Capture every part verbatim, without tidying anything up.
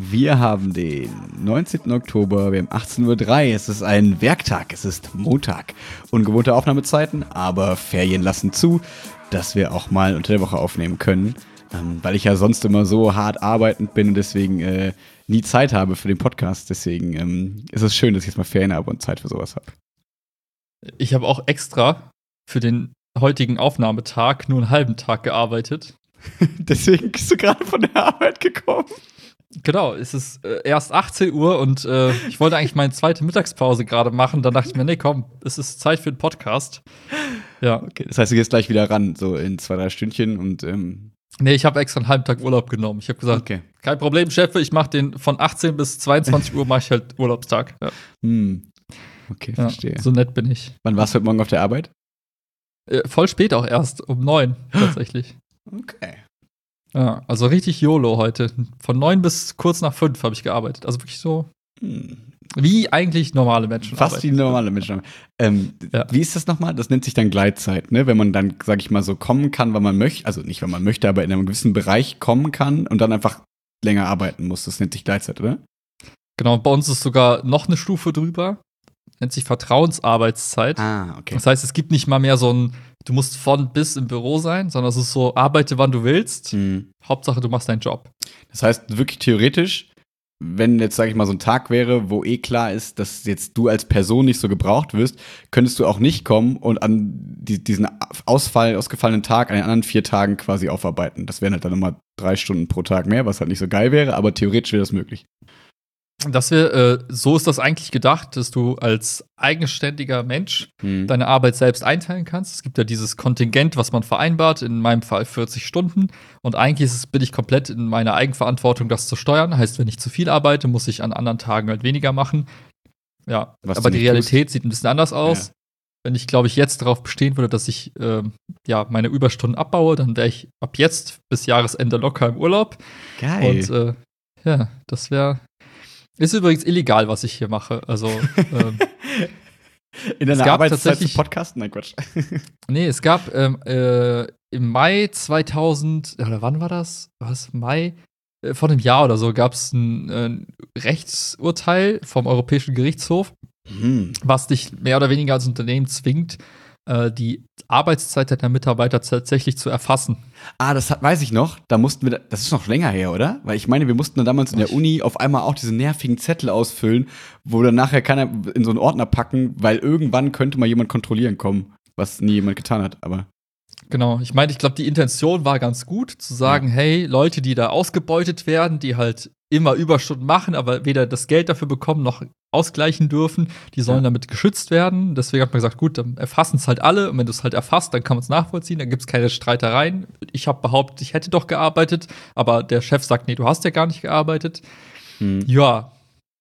Wir haben den neunzehnten Oktober, wir haben achtzehn Uhr drei, es ist ein Werktag, es ist Montag. Ungewohnte Aufnahmezeiten, aber Ferien lassen zu, dass wir auch mal unter der Woche aufnehmen können, ähm, weil ich ja sonst immer so hart arbeitend bin und deswegen äh, nie Zeit habe für den Podcast. Deswegen ähm, ist es schön, dass ich jetzt mal Ferien habe und Zeit für sowas habe. Ich habe auch extra für den heutigen Aufnahmetag nur einen halben Tag gearbeitet. Deswegen bist du gerade von der Arbeit gekommen. Genau, es ist äh, erst achtzehn Uhr und äh, ich wollte eigentlich meine zweite Mittagspause gerade machen. Dann dachte ich mir, nee, komm, es ist Zeit für den Podcast. Ja. Okay, das heißt, du gehst gleich wieder ran, so in zwei, drei Stündchen und ähm Nee, ich habe extra einen halben Tag Urlaub genommen. Ich habe gesagt, okay. Kein Problem, Chef, ich mache den von achtzehn bis zweiundzwanzig Uhr mache ich halt Urlaubstag. Ja. Hm. Okay, verstehe. Ja, so nett bin ich. Wann warst du heute Morgen auf der Arbeit? Äh, voll spät auch erst, um neun tatsächlich. Okay. Ja, also richtig YOLO heute. Von neun bis kurz nach fünf habe ich gearbeitet. Also wirklich so, Hm. wie eigentlich normale Menschen Fast arbeiten. wie normale Menschen. Ähm, Ja. Wie ist das nochmal? Das nennt sich dann Gleitzeit, ne? Wenn man dann, sag ich mal, so kommen kann, wann man möchte, also nicht, wenn man möchte, aber in einem gewissen Bereich kommen kann und dann einfach länger arbeiten muss. Das nennt sich Gleitzeit, oder? Genau, bei uns ist sogar noch eine Stufe drüber. Nennt sich Vertrauensarbeitszeit. Ah, okay. Das heißt, es gibt nicht mal mehr so ein, du musst von bis im Büro sein, sondern es ist so, arbeite wann du willst. Hm. Hauptsache, du machst deinen Job. Das heißt, wirklich theoretisch, wenn jetzt, sag ich mal, so ein Tag wäre, wo eh klar ist, dass jetzt du als Person nicht so gebraucht wirst, könntest du auch nicht kommen und an die, diesen Ausfall, ausgefallenen Tag an den anderen vier Tagen quasi aufarbeiten. Das wären halt dann nochmal drei Stunden pro Tag mehr, was halt nicht so geil wäre, aber theoretisch wäre das möglich. Das wir, äh, so ist das eigentlich gedacht, dass du als eigenständiger Mensch Hm. deine Arbeit selbst einteilen kannst. Es gibt ja dieses Kontingent, was man vereinbart, in meinem Fall vierzig Stunden. Und eigentlich ist es, bin ich komplett in meiner Eigenverantwortung, das zu steuern. Heißt, wenn ich zu viel arbeite, muss ich an anderen Tagen halt weniger machen. Ja, Was aber du die nicht Realität tust. sieht ein bisschen anders aus. Ja. Wenn ich, glaube ich, jetzt darauf bestehen würde, dass ich ähm, ja, meine Überstunden abbaue, dann wäre ich ab jetzt bis Jahresende locker im Urlaub. Geil. Und äh, ja, das wäre. Ist übrigens illegal, was ich hier mache. Also, ähm, In es deiner gab Arbeitszeit zu tatsächlich- podcasten? Nein, Quatsch. nee, es gab ähm, äh, im Mai zweitausend, oder wann war das? Was? Mai? Äh, vor einem Jahr oder so gab es ein, ein Rechtsurteil vom Europäischen Gerichtshof, Hm. was dich mehr oder weniger als Unternehmen zwingt, äh, die Arbeitszeit deiner Mitarbeiter tatsächlich zu erfassen. Ah, das hat, weiß ich noch. Da mussten wir, das ist noch länger her, oder? Weil ich meine, wir mussten dann damals in der Uni auf einmal auch diese nervigen Zettel ausfüllen, wo dann nachher keiner in so einen Ordner packen, weil irgendwann könnte mal jemand kontrollieren kommen, was nie jemand getan hat. Aber Genau, ich meine, ich glaube, die Intention war ganz gut, zu sagen, Ja. hey, Leute, die da ausgebeutet werden, die halt immer Überstunden machen, aber weder das Geld dafür bekommen noch ausgleichen dürfen, die sollen Ja. damit geschützt werden. Deswegen hat man gesagt, gut, dann erfassen es halt alle und wenn du es halt erfasst, dann kann man es nachvollziehen, dann gibt es keine Streitereien. Ich habe behauptet, ich hätte doch gearbeitet, aber der Chef sagt, nee, du hast ja gar nicht gearbeitet. hm. Ja.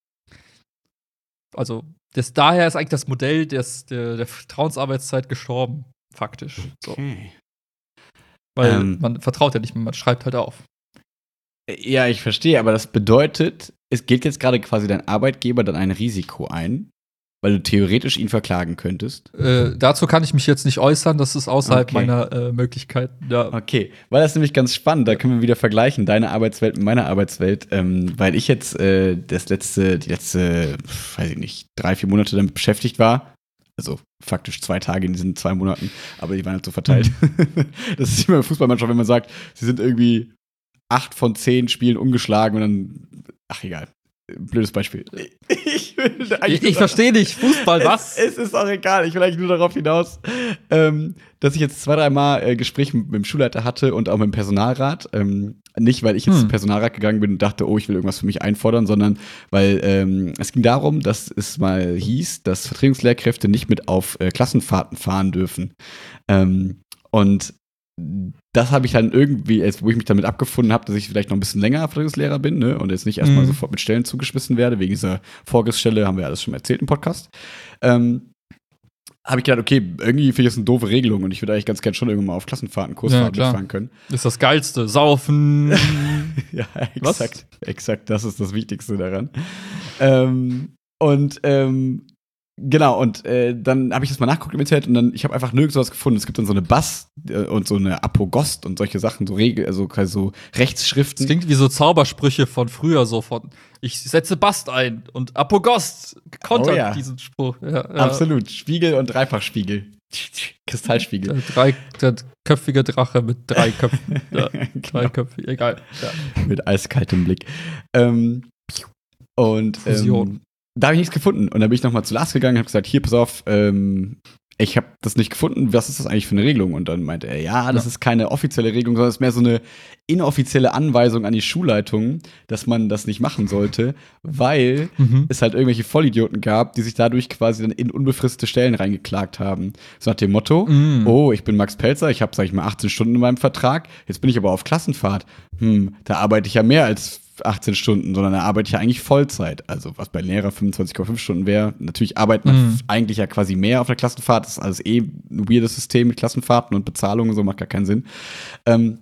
Also, das, daher ist eigentlich das Modell des, der, der Vertrauensarbeitszeit gestorben, faktisch. So. Okay. Weil Ähm. man vertraut ja nicht mehr, man schreibt halt auf. Ja, ich verstehe, aber das bedeutet, es geht jetzt gerade quasi dein Arbeitgeber dann ein Risiko ein, weil du theoretisch ihn verklagen könntest. Äh, dazu kann ich mich jetzt nicht äußern, das ist außerhalb Okay. meiner äh, Möglichkeiten. Ja. Okay, weil das ist nämlich ganz spannend, da können wir wieder vergleichen, deine Arbeitswelt mit meiner Arbeitswelt, ähm, weil ich jetzt äh, das letzte, die letzte, weiß ich nicht, drei, vier Monate damit beschäftigt war. Also faktisch zwei Tage in diesen zwei Monaten, aber die waren halt so verteilt. Das ist immer im Fußball manchmal, wenn man sagt, sie sind irgendwie acht von zehn Spielen ungeschlagen und dann, ach egal, blödes Beispiel. Ich, will Ich, ich verstehe nicht, Fußball, was? Es, es ist auch egal, ich will eigentlich nur darauf hinaus, ähm, dass ich jetzt zwei, dreimal äh, Gespräche mit, mit dem Schulleiter hatte und auch mit dem Personalrat. Ähm, nicht, weil ich jetzt Hm. zum Personalrat gegangen bin und dachte, oh, ich will irgendwas für mich einfordern, sondern weil ähm, es ging darum, dass es mal hieß, dass Vertretungslehrkräfte nicht mit auf äh, Klassenfahrten fahren dürfen. Ähm, und das habe ich dann irgendwie, als wo ich mich damit abgefunden habe, dass ich vielleicht noch ein bisschen länger Vertretungslehrer bin, ne, und jetzt nicht erstmal Mhm. sofort mit Stellen zugeschmissen werde, wegen dieser Vorgeststelle, haben wir alles schon mal erzählt im Podcast. Ähm, habe ich gedacht, okay, irgendwie finde ich das eine doofe Regelung und ich würde eigentlich ganz gerne schon irgendwann mal auf Klassenfahrten, Kursfahrten Ja, klar. mitfahren können. Ist das Geilste. Saufen. Ja, Was? exakt. Exakt, das ist das Wichtigste daran. Ähm, und ähm, Genau, und äh, dann habe ich das mal nachgeguckt im Internet und dann, ich habe einfach nirgends sowas gefunden. Es gibt dann so eine Bass äh, und so eine Apogost und solche Sachen, so Regel, also quasi so Rechtsschriften. Das klingt wie so Zaubersprüche von früher, so von ich setze Bast ein und Apogost kontert Oh ja. diesen Spruch. Ja, ja. Absolut. Spiegel und Dreifachspiegel. Kristallspiegel. Der, drei, der köpfige Drache mit drei Köpfen. Ja, drei Köpfe, egal. Ja. Mit eiskaltem Blick. Ähm, und Fusion. ähm, da habe ich nichts gefunden. Und dann bin ich nochmal zu Lars gegangen und habe gesagt, hier, pass auf, ähm, ich habe das nicht gefunden, was ist das eigentlich für eine Regelung? Und dann meinte er, ja, das Ja. ist keine offizielle Regelung, sondern es ist mehr so eine inoffizielle Anweisung an die Schulleitung, dass man das nicht machen sollte, weil Mhm. es halt irgendwelche Vollidioten gab, die sich dadurch quasi dann in unbefristete Stellen reingeklagt haben. So nach dem Motto, Mhm. oh, ich bin Max Pelzer, ich habe, sag ich mal, achtzehn Stunden in meinem Vertrag, jetzt bin ich aber auf Klassenfahrt. Hm, da arbeite ich ja mehr als achtzehn Stunden, sondern da arbeite ich ja eigentlich Vollzeit. Also was bei Lehrer fünfundzwanzig Komma fünf Stunden wäre. Natürlich arbeitet man Mhm. f- eigentlich ja quasi mehr auf der Klassenfahrt. Das ist alles eh ein weirdes System mit Klassenfahrten und Bezahlungen und so, macht gar keinen Sinn. Ähm,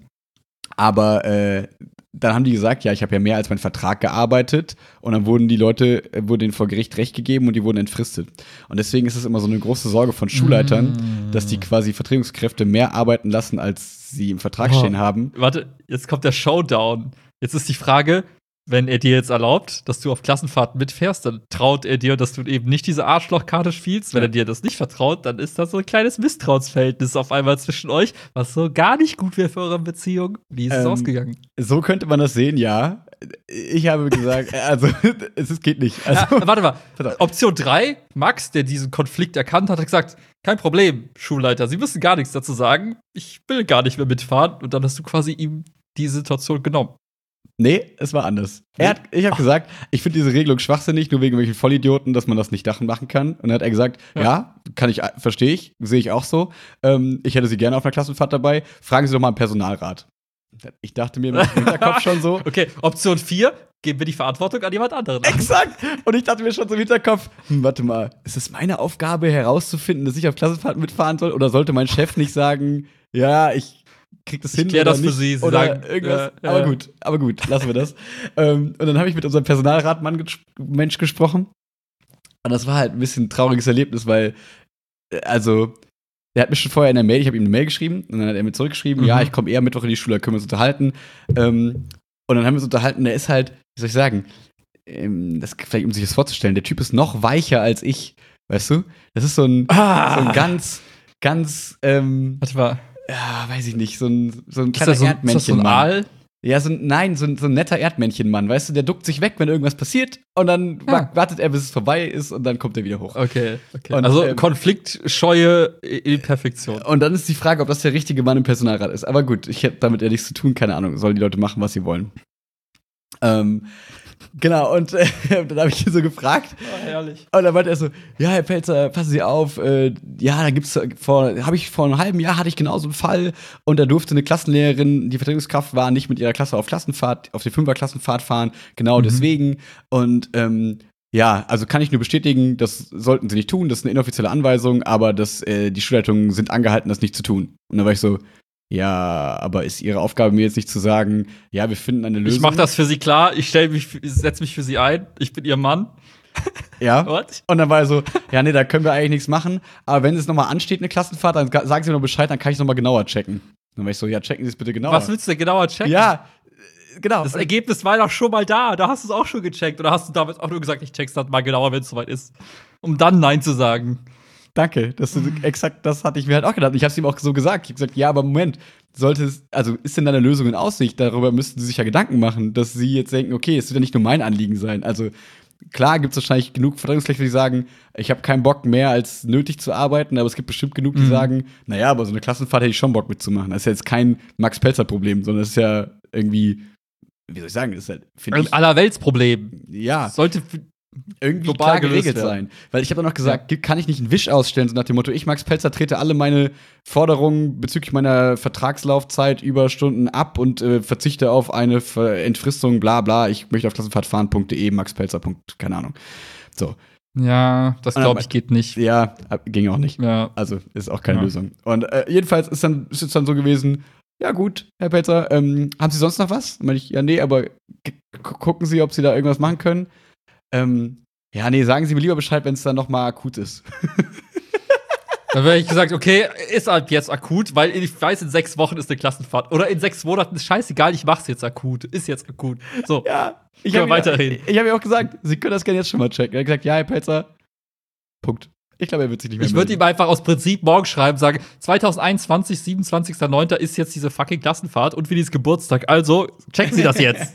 aber äh, dann haben die gesagt, ja, ich habe ja mehr als mein Vertrag gearbeitet und dann wurden die Leute, äh, wurde denen vor Gericht Recht gegeben und die wurden entfristet. Und deswegen ist es immer so eine große Sorge von Schulleitern, Mm. dass die quasi Vertretungskräfte mehr arbeiten lassen, als sie im Vertrag Oh. stehen haben. Warte, jetzt kommt der Showdown. Jetzt ist die Frage, wenn er dir jetzt erlaubt, dass du auf Klassenfahrten mitfährst, dann traut er dir, dass du eben nicht diese Arschlochkarte spielst. Wenn Ja. er dir das nicht vertraut, dann ist das so ein kleines Misstrauensverhältnis auf einmal zwischen euch, was so gar nicht gut wäre für eure Beziehung. Wie ist es Ähm, ausgegangen? So könnte man das sehen, ja. Ich habe gesagt, äh, also es ist, geht nicht. Also, Ja, warte mal. pass auf. Option drei, Max, der diesen Konflikt erkannt hat, hat gesagt, kein Problem, Schulleiter, Sie müssen gar nichts dazu sagen. Ich will gar nicht mehr mitfahren. Und dann hast du quasi ihm die Situation genommen. Nee, es war anders. Er hat, ich habe gesagt, ich finde diese Regelung schwachsinnig, nur wegen welchen Vollidioten, dass man das nicht Dachen machen kann. Und dann hat er gesagt, ja, Ja. kann ich, verstehe ich, sehe ich auch so. Ähm, ich hätte sie gerne auf einer Klassenfahrt dabei. Fragen Sie doch mal im Personalrat. Ich dachte mir im Hinterkopf schon so. Okay, Option vier, geben wir die Verantwortung an jemand anderen. Exakt! Und ich dachte mir schon so im Hinterkopf, hm, warte mal, ist es meine Aufgabe herauszufinden, dass ich auf Klassenfahrten mitfahren soll? Oder sollte mein Chef nicht sagen, ja, ich krieg das Ich hin klär oder das für nicht? Sie, Sie oder sagen, irgendwas. ja, aber ja. gut, aber gut, lassen wir das. ähm, und dann habe ich mit unserem Personalratmann ges Mensch gesprochen. Und das war halt ein bisschen ein trauriges Erlebnis, weil, äh, also, er hat mir schon vorher in der Mail, ich habe ihm eine Mail geschrieben und dann hat er mir zurückgeschrieben, Mhm. ja, ich komme eher Mittwoch in die Schule, da können wir uns unterhalten. Ähm, und dann haben wir uns unterhalten, der ist halt, wie soll ich sagen, ähm, das vielleicht um sich das vorzustellen, der Typ ist noch weicher als ich, weißt du? Das ist so ein, Ah. so ein ganz, ganz, ähm, Warte mal. ja, weiß ich nicht, so ein, so ein Ist kleiner das so, ist das so ein Erdmännchenmann. Aal? Ja, so ein, nein, so ein, so ein netter Erdmännchenmann, weißt du, der duckt sich weg, wenn irgendwas passiert und dann Ja. wa- wartet er, bis es vorbei ist und dann kommt er wieder hoch. Okay, okay. Und, also ähm, Konfliktscheue in Perfektion. Und dann ist die Frage, ob das der richtige Mann im Personalrat ist. Aber gut, ich hätte damit ja nichts zu tun, keine Ahnung. Sollen die Leute machen, was sie wollen. Ähm, genau, und äh, dann habe ich ihn so gefragt. Oh, herrlich. Und dann meinte er so, ja, Herr Pelzer, passen Sie auf, äh, ja, da gibt's vor, habe ich vor einem halben Jahr hatte ich genauso einen Fall und da durfte eine Klassenlehrerin, die Vertretungskraft war, nicht mit ihrer Klasse auf Klassenfahrt, auf die Fünfer-Klassenfahrt fahren, genau Mhm. deswegen. Und ähm, ja, also kann ich nur bestätigen, das sollten Sie nicht tun, das ist eine inoffizielle Anweisung, aber das, äh, die Schulleitungen sind angehalten, das nicht zu tun. Und dann war ich so, ja, aber ist Ihre Aufgabe mir jetzt nicht zu sagen, ja, wir finden eine Lösung? Ich mach das für Sie klar, ich stell mich, setze mich für Sie ein, ich bin Ihr Mann. Ja. What? Und dann war er so, ja, nee, da können wir eigentlich nichts machen. Aber wenn es nochmal ansteht, eine Klassenfahrt, dann ga- sagen Sie mir noch Bescheid, dann kann ich es nochmal genauer checken. Dann war ich so, ja, checken Sie es bitte genauer. Was willst du denn genauer checken? Ja, äh, genau. Das Ergebnis war doch schon mal da, da hast du es auch schon gecheckt. Oder hast du damals auch nur gesagt, ich check's dann mal genauer, wenn es soweit ist. Um dann Nein zu sagen. Danke, das ist exakt das hatte ich mir halt auch gedacht. Ich habe es ihm auch so gesagt. Ich habe gesagt, ja, aber Moment, sollte es, also ist denn da eine Lösung in Aussicht? Darüber müssten Sie sich ja Gedanken machen, dass Sie jetzt denken, okay, es wird ja nicht nur mein Anliegen sein. Also klar gibt es wahrscheinlich genug Vertretungskräfte, die sagen, ich habe keinen Bock mehr als nötig zu arbeiten, aber es gibt bestimmt genug, die Mhm. sagen, naja, aber so eine Klassenfahrt hätte ich schon Bock mitzumachen. Das ist ja jetzt kein Max-Pelzer-Problem, sondern das ist ja irgendwie, wie soll ich sagen, das ist halt, finde Ein ich, Allerweltsproblem. ja, Sollte irgendwie global klar gelöst geregelt werden. sein. Weil ich habe dann noch gesagt, gi- kann ich nicht einen Wisch ausstellen, so nach dem Motto, ich, Max Pelzer, trete alle meine Forderungen bezüglich meiner Vertragslaufzeit, Überstunden ab und äh, verzichte auf eine Ver Entfristung, bla bla, ich möchte auf Klassenfahrt fahren.de, Max Pelzer. Keine Ahnung. So. Ja, das Und dann glaube ich geht nicht. Ja, ab- ging auch nicht. Ja. Also ist auch keine Ja. Lösung. Und äh, jedenfalls ist dann ist es dann so gewesen, ja gut, Herr Pelzer, ähm, haben Sie sonst noch was? Dann meinte ich, ja, nee, aber g- gucken Sie, ob Sie da irgendwas machen können. Ähm, Ja, nee, sagen Sie mir lieber Bescheid, wenn es dann noch mal akut ist. Dann wäre ich gesagt, okay, ist ab jetzt akut, weil ich weiß, in sechs Wochen ist eine Klassenfahrt. Oder in sechs Monaten ist scheißegal, ich mach's jetzt akut. Ist jetzt akut. So, Ja, ich können habe wir weiterreden. Ich, ich habe ja auch gesagt, Sie können das gerne jetzt schon mal checken. Er hat gesagt, ja, Herr Pelzer, Punkt. Ich glaube, er wird sich nicht mehr Ich würde ihm einfach aus Prinzip morgen schreiben, sagen, zwanzig einundzwanzig, siebenundzwanzigster neunter ist jetzt diese fucking Klassenfahrt und Willis Geburtstag. Also, checken Sie das jetzt.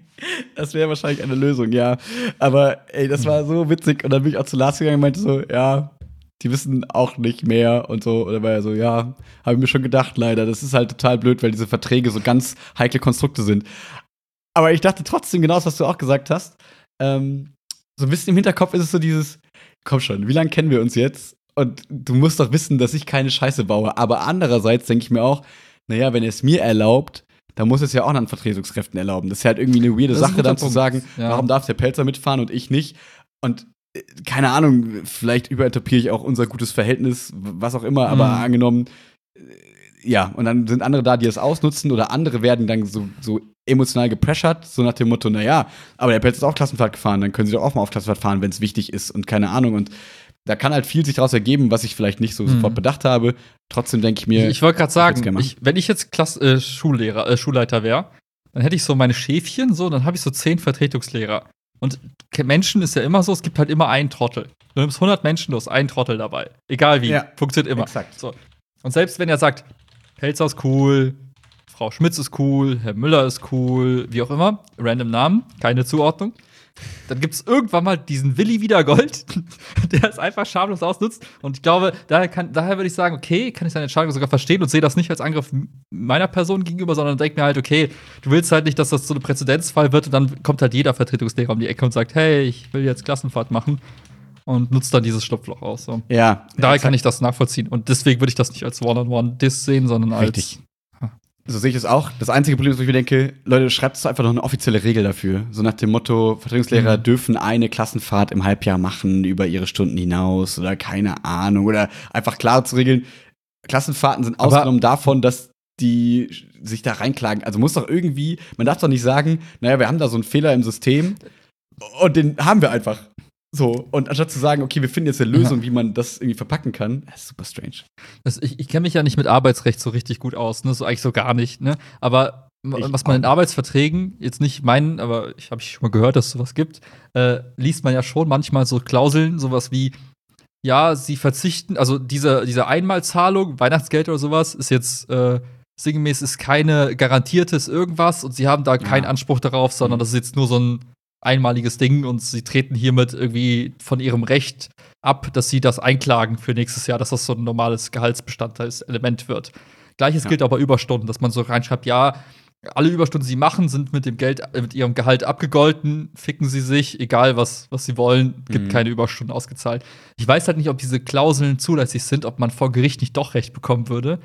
Das wäre wahrscheinlich eine Lösung, ja. Aber ey, das war so witzig. Und dann bin ich auch zu Lars gegangen und meinte so, ja, die wissen auch nicht mehr und so. Und dann war er so, ja, habe ich mir schon gedacht, leider. Das ist halt total blöd, weil diese Verträge so ganz heikle Konstrukte sind. Aber ich dachte trotzdem genau das, was du auch gesagt hast. Ähm, so ein bisschen im Hinterkopf ist es so dieses, komm schon, wie lange kennen wir uns jetzt? Und du musst doch wissen, dass ich keine Scheiße baue. Aber andererseits denke ich mir auch, naja, wenn er es mir erlaubt, dann muss es ja auch anderen Vertretungskräften erlauben. Das ist halt irgendwie eine weirde Sache, dann zu sagen, ja. Warum darf der Pelzer mitfahren und ich nicht? Und äh, keine Ahnung, vielleicht überinterpretiere ich auch unser gutes Verhältnis, was auch immer, aber Mhm. angenommen, äh, ja, und dann sind andere da, die es ausnutzen oder andere werden dann so, so emotional gepressured, so nach dem Motto, naja, aber der Pelzer ist auch Klassenfahrt gefahren, dann können sie doch auch mal auf Klassenfahrt fahren, wenn es wichtig ist und keine Ahnung. Und da kann halt viel sich daraus ergeben, was ich vielleicht nicht so Mhm. sofort bedacht habe. Trotzdem denke ich mir, Ich, ich wollte gerade sagen, gerne machen. ich, wenn ich jetzt Klass äh, Schullehrer, äh, Schulleiter wäre, dann hätte ich so meine Schäfchen, so, dann habe ich so zehn Vertretungslehrer. Und Ke- Menschen ist ja immer so, es gibt halt immer einen Trottel. Du nimmst hundert Menschen, du hast einen Trottel dabei. Egal wie, Ja, funktioniert immer. exakt. So. Und selbst wenn er sagt, Pelzer ist cool, Frau Schmitz ist cool, Herr Müller ist cool, wie auch immer, random Namen, keine Zuordnung. Dann gibt es irgendwann mal diesen Willi Wiedergold, der es einfach schamlos ausnutzt. Und ich glaube, daher, kann, daher würde ich sagen, okay, kann ich seine Entscheidung sogar verstehen und sehe das nicht als Angriff meiner Person gegenüber, sondern denke mir halt, okay, du willst halt nicht, dass das so ein Präzedenzfall wird und dann kommt halt jeder Vertretungslehrer um die Ecke und sagt, hey, ich will jetzt Klassenfahrt machen und nutzt dann dieses Schlupfloch aus. So. Ja. Daher exakt. kann ich das nachvollziehen. Und deswegen würde ich das nicht als One-on-One-Diss sehen, sondern als Richtig. So sehe ich es auch. Das einzige Problem ist, wo ich mir denke, Leute, schreibt doch einfach noch eine offizielle Regel dafür. So nach dem Motto, Vertretungslehrer Mhm. dürfen eine Klassenfahrt im Halbjahr machen, über ihre Stunden hinaus oder keine Ahnung. Oder einfach klar zu regeln, Klassenfahrten sind Aber- ausgenommen davon, dass die sich da reinklagen. Also muss doch irgendwie, man darf doch nicht sagen, naja, wir haben da so einen Fehler im System und den haben wir einfach. So, und anstatt zu sagen, okay, wir finden jetzt eine Lösung, wie man das irgendwie verpacken kann, das ist super strange. Das, ich ich kenne mich ja nicht mit Arbeitsrecht so richtig gut aus, ne? So eigentlich so gar nicht, ne? Aber m- Ich was man in auch. Arbeitsverträgen, jetzt nicht meinen, aber ich habe schon mal gehört, dass es sowas gibt, äh, liest man ja schon manchmal so Klauseln, sowas wie, ja, sie verzichten, also diese, diese Einmalzahlung, Weihnachtsgeld oder sowas, ist jetzt äh, sinngemäß ist keine garantiertes irgendwas und sie haben da keinen Ja. Anspruch darauf, sondern Mhm. das ist jetzt nur so ein einmaliges Ding und sie treten hiermit irgendwie von ihrem Recht ab, dass sie das einklagen für nächstes Jahr, dass das so ein normales Gehaltsbestandteilselement wird. Gleiches Ja. gilt auch bei Überstunden, dass man so reinschreibt, ja, alle Überstunden, die sie machen, sind mit dem Geld, äh, mit ihrem Gehalt abgegolten, ficken sie sich, egal was, was sie wollen, gibt Mhm. keine Überstunden ausgezahlt. Ich weiß halt nicht, ob diese Klauseln zulässig sind, ob man vor Gericht nicht doch Recht bekommen würde.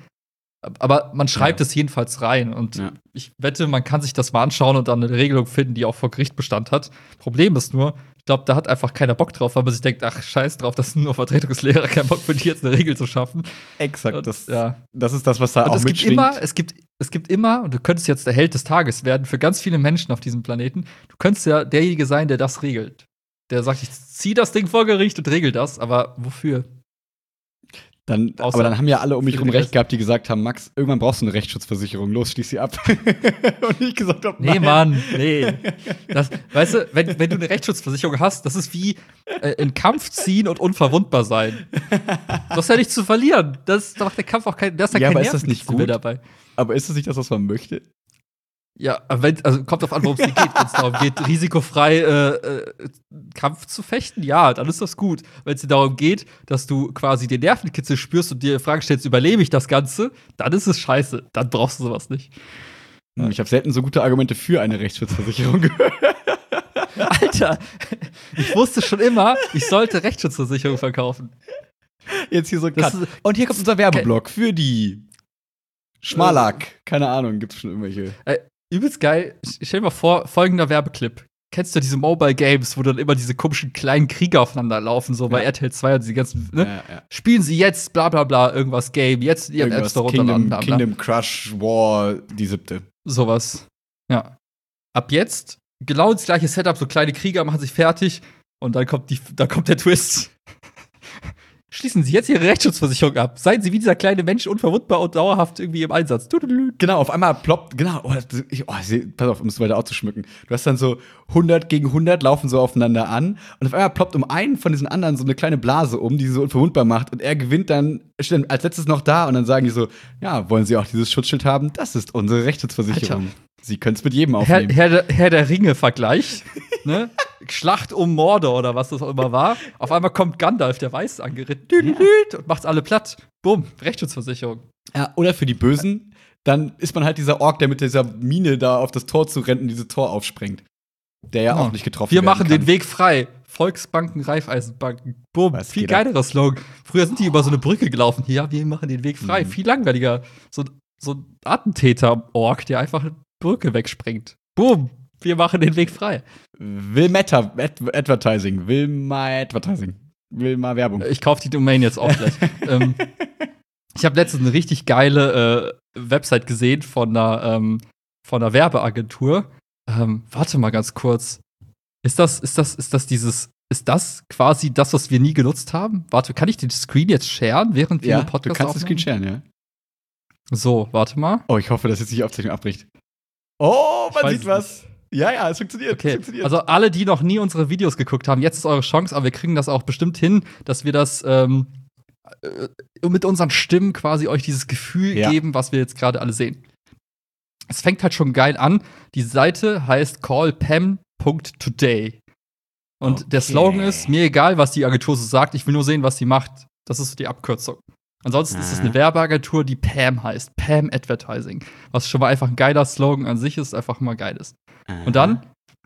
Aber man schreibt Ja. es jedenfalls rein. Und Ja. ich wette, man kann sich das mal anschauen und dann eine Regelung finden, die auch vor Gericht Bestand hat. Problem ist nur, ich glaube, da hat einfach keiner Bock drauf, weil man sich denkt, ach, scheiß drauf, das sind nur Vertretungslehrer, kein Bock für die jetzt eine Regel zu schaffen. Exakt, Und, das, ja. das ist das, was da Und auch es gibt mitschwingt. immer, es gibt, es gibt immer, und du könntest jetzt der Held des Tages werden für ganz viele Menschen auf diesem Planeten. Du könntest ja derjenige sein, der das regelt. Der sagt, ich zieh das Ding vor Gericht und regel das, aber wofür? Dann, Außer aber dann haben ja alle um mich für rum den recht Rest. gehabt, die gesagt haben, Max, irgendwann brauchst du eine Rechtsschutzversicherung, los, schließ sie ab. Und ich gesagt habe, Nee, Mann, nee. Das, weißt du, wenn, wenn du eine Rechtsschutzversicherung hast, das ist wie äh, in Kampf ziehen und unverwundbar sein. Du hast ja nichts zu verlieren. Das ist doch der Kampf auch kein, da ist ja Ja, kein aber ist das nicht Nervenkitzel mehr gut? dabei. Aber ist das nicht das, was man möchte? Ja, aber wenn, also kommt drauf an, worum es dir geht. Wenn es darum geht, risikofrei äh, äh, Kampf zu fechten, ja, dann ist das gut. Wenn es dir darum geht, dass du quasi den Nervenkitzel spürst und dir die Frage stellst, überlebe ich das Ganze, dann ist es scheiße. Dann brauchst du sowas nicht. Hm, Ich habe selten so gute Argumente für eine Rechtsschutzversicherung gehört. Alter, ich wusste schon immer, ich sollte Rechtsschutzversicherung verkaufen. Jetzt hier so ein Das Cut. ist- Und hier kommt unser Werbeblock für die Schmalak. Keine Ahnung, gibt's schon irgendwelche. Übelst geil. Stell dir mal vor, folgender Werbeclip. Kennst du diese Mobile Games, wo dann immer diese komischen kleinen Kriege aufeinander laufen, so bei Ja. R T L zwei und diese ganzen, ne? Ja, ja. Spielen Sie jetzt bla bla bla, irgendwas Game, jetzt in Ihrem App Irgendwas, Store runterladen, Kingdom, bla, bla. Kingdom Crush War, die siebte. Sowas. Ja. Ab jetzt genau das gleiche Setup, so kleine Krieger machen sich fertig. Und dann kommt, die, dann kommt der Twist. Schließen Sie jetzt Ihre Rechtsschutzversicherung ab. Seien Sie wie dieser kleine Mensch unverwundbar und dauerhaft irgendwie im Einsatz. Genau, auf einmal ploppt, genau, oh, ich, oh, pass auf, um es weiter auszuschmücken. Du hast dann so hundert gegen hundert laufen so aufeinander an und auf einmal ploppt um einen von diesen anderen so eine kleine Blase um, die sie so unverwundbar macht und er gewinnt dann, steht dann als letztes noch da und dann sagen die so, ja, wollen Sie auch dieses Schutzschild haben? Das ist unsere Rechtsschutzversicherung. Alter. Sie können es mit jedem aufnehmen. Herr, Herr, Herr der Ringe-Vergleich, ne? Schlacht um Mordor oder was das auch immer war. Auf einmal kommt Gandalf, der Weiß, angeritten ja. und macht alle platt. Bumm, Rechtsschutzversicherung. Ja, oder für die Bösen, dann ist man halt dieser Ork, der mit dieser Mine da auf das Tor zu rennen und dieses Tor aufsprengt. Der ja, ja. auch nicht getroffen Wir machen kann. den Weg frei. Volksbanken, Raiffeisenbanken. Bumm, was viel geilerer Slogan. Früher sind die oh. über so eine Brücke gelaufen. Ja, wir machen den Weg frei. Mhm. Viel langweiliger. So, so ein Attentäter-Ork, der einfach eine Brücke wegsprengt. Bumm. Wir machen den Weg frei. Wilmetta Advertising. Wilma Advertising. Wilma Werbung. Ich kaufe die Domain jetzt auch gleich. ähm, ich habe letztens eine richtig geile äh, Website gesehen von einer, ähm, von einer Werbeagentur. Ähm, warte mal ganz kurz. Ist das, ist das, ist das dieses, ist das quasi das, was wir nie genutzt haben? Warte, kann ich den Screen jetzt sharen, während wir ja, den Podcast du kannst aufnehmen? den Screen sharen, ja. So, warte mal. Oh, ich hoffe, dass jetzt nicht die Aufzeichnung abbricht. Oh, man ich sieht was. Nicht. Ja, ja, es funktioniert. Okay. es funktioniert. Also alle, die noch nie unsere Videos geguckt haben, jetzt ist eure Chance, aber wir kriegen das auch bestimmt hin, dass wir das ähm, äh, mit unseren Stimmen quasi euch dieses Gefühl ja. geben, was wir jetzt gerade alle sehen. Es fängt halt schon geil an. Die Seite heißt call pam punkt today. Und okay. der Slogan ist, mir egal, was die Agentur so sagt, ich will nur sehen, was sie macht. Das ist die Abkürzung. Ansonsten ah. ist es eine Werbeagentur, die Pam heißt. Pam Advertising. Was schon mal einfach ein geiler Slogan an sich ist, einfach mal geil ist. Ah. Und dann,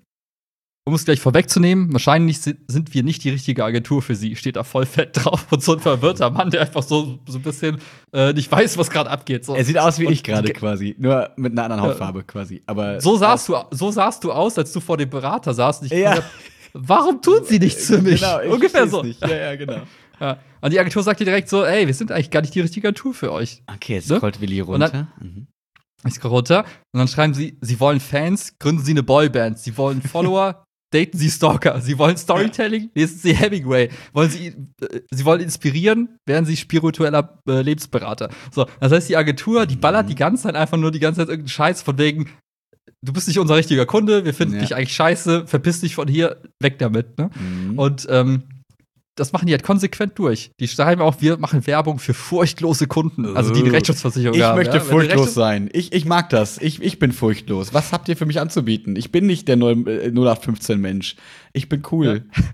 um es gleich vorwegzunehmen, wahrscheinlich sind wir nicht die richtige Agentur für sie. Steht da voll fett drauf. Und so ein verwirrter Mann, der einfach so, so ein bisschen äh, nicht weiß, was gerade abgeht. So. Er sieht aus wie Und ich gerade quasi. Nur mit einer anderen Hautfarbe äh, quasi. Aber so, sahst du, so sahst du aus, als du vor dem Berater saßt. Und ich ja. Hab, warum tun sie nichts für mich? Genau, ich Ungefähr so. Nicht. Ja, ja, genau. Ja. Und die Agentur sagt dir direkt so, ey, wir sind eigentlich gar nicht die richtige Agentur für euch. Okay, jetzt scrollt Willi runter. Dann, mhm. Ich scroll runter und dann schreiben sie, sie wollen Fans, gründen sie eine Boyband. Sie wollen Follower, daten sie Stalker. Sie wollen Storytelling, lesen sie Hemingway. Wollen sie, äh, sie wollen inspirieren, werden sie spiritueller äh, Lebensberater. So, das heißt, die Agentur, die ballert die ganze Zeit einfach nur die ganze Zeit irgendeinen Scheiß von wegen, du bist nicht unser richtiger Kunde, wir finden ja. dich eigentlich scheiße, verpiss dich von hier, weg damit. Ne? Mhm. Und ähm, das machen die halt konsequent durch. Die schreiben auch, wir machen Werbung für furchtlose Kunden, also die eine Rechtsschutzversicherung ich haben. Ich möchte ja? furchtlos sein. Ich, ich mag das. Ich, ich bin furchtlos. Was habt ihr für mich anzubieten? Ich bin nicht der null acht fünfzehn Mensch. Ich bin cool. Ja.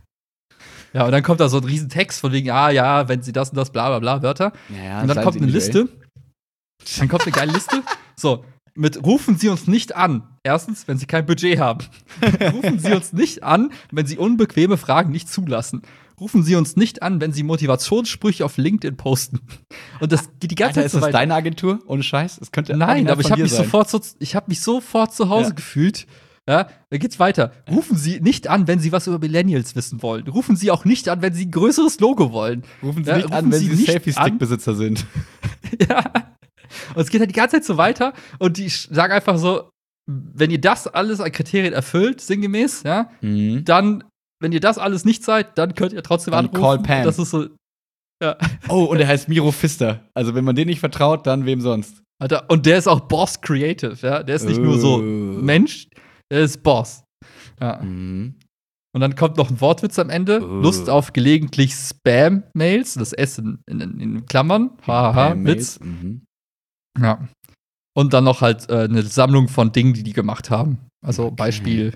ja, und dann kommt da so ein riesen Text von wegen, ah ja, wenn sie das und das, bla bla bla, Wörter. Ja, ja, und dann kommt eine Liste. Dann kommt eine geile Liste. So, mit rufen Sie uns nicht an. Erstens, wenn Sie kein Budget haben. Rufen Sie uns nicht an, wenn Sie unbequeme Fragen nicht zulassen. Rufen Sie uns nicht an, wenn Sie Motivationssprüche auf LinkedIn posten. Und das geht die ganze Alter, Zeit so ist das deine Agentur? Ohne Scheiß? Es könnte Nein, aber ich habe mich, sofort so, ich hab mich sofort zu Hause ja. gefühlt. Ja, da geht's weiter. Rufen Sie nicht an, wenn Sie was über Millennials wissen wollen. Rufen Sie auch nicht an, wenn Sie ein größeres Logo wollen. Rufen Sie ja, nicht rufen an, wenn Sie, Sie Selfie-Stick-Besitzer sind. Ja. Und es geht halt die ganze Zeit so weiter. Und die sagen einfach so, wenn ihr das alles an Kriterien erfüllt, sinngemäß, ja, mhm. dann wenn ihr das alles nicht seid, dann könnt ihr trotzdem dann anrufen. Call Pam. Das ist so, ja. Oh, und er heißt Miro Pfister. Also, wenn man den nicht vertraut, dann wem sonst? Alter, und der ist auch Boss Creative, ja. Der ist nicht uh. nur so Mensch, der ist Boss. Ja. Mhm. Und dann kommt noch ein Wortwitz am Ende. Uh. Lust auf gelegentlich Spam-Mails, das S in, in, in Klammern. Haha, Witz. Mhm. Ja. Und dann noch halt äh, eine Sammlung von Dingen, die die gemacht haben. Also okay. Beispiel.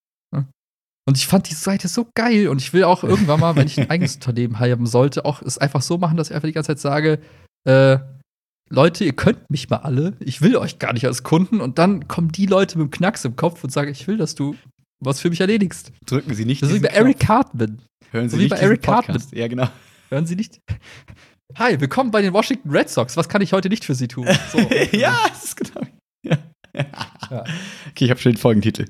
Und ich fand die Seite so geil und ich will auch irgendwann mal, wenn ich ein eigenes Unternehmen haben sollte, auch es einfach so machen, dass ich einfach die ganze Zeit sage, äh, Leute, ihr könnt mich mal alle, ich will euch gar nicht als Kunden und dann kommen die Leute mit dem Knacks im Kopf und sagen, ich will, dass du was für mich erledigst. Drücken Sie nicht das ist wie bei Eric Cartman. Hören Sie so wie nicht bei Eric Cartman. Cartman. Ja, genau. Hören Sie nicht? Hi, willkommen bei den Washington Red Sox. Was kann ich heute nicht für Sie tun? So, ja, das ist genau. Ja. Ja. Okay, ich habe schon den Folgentitel.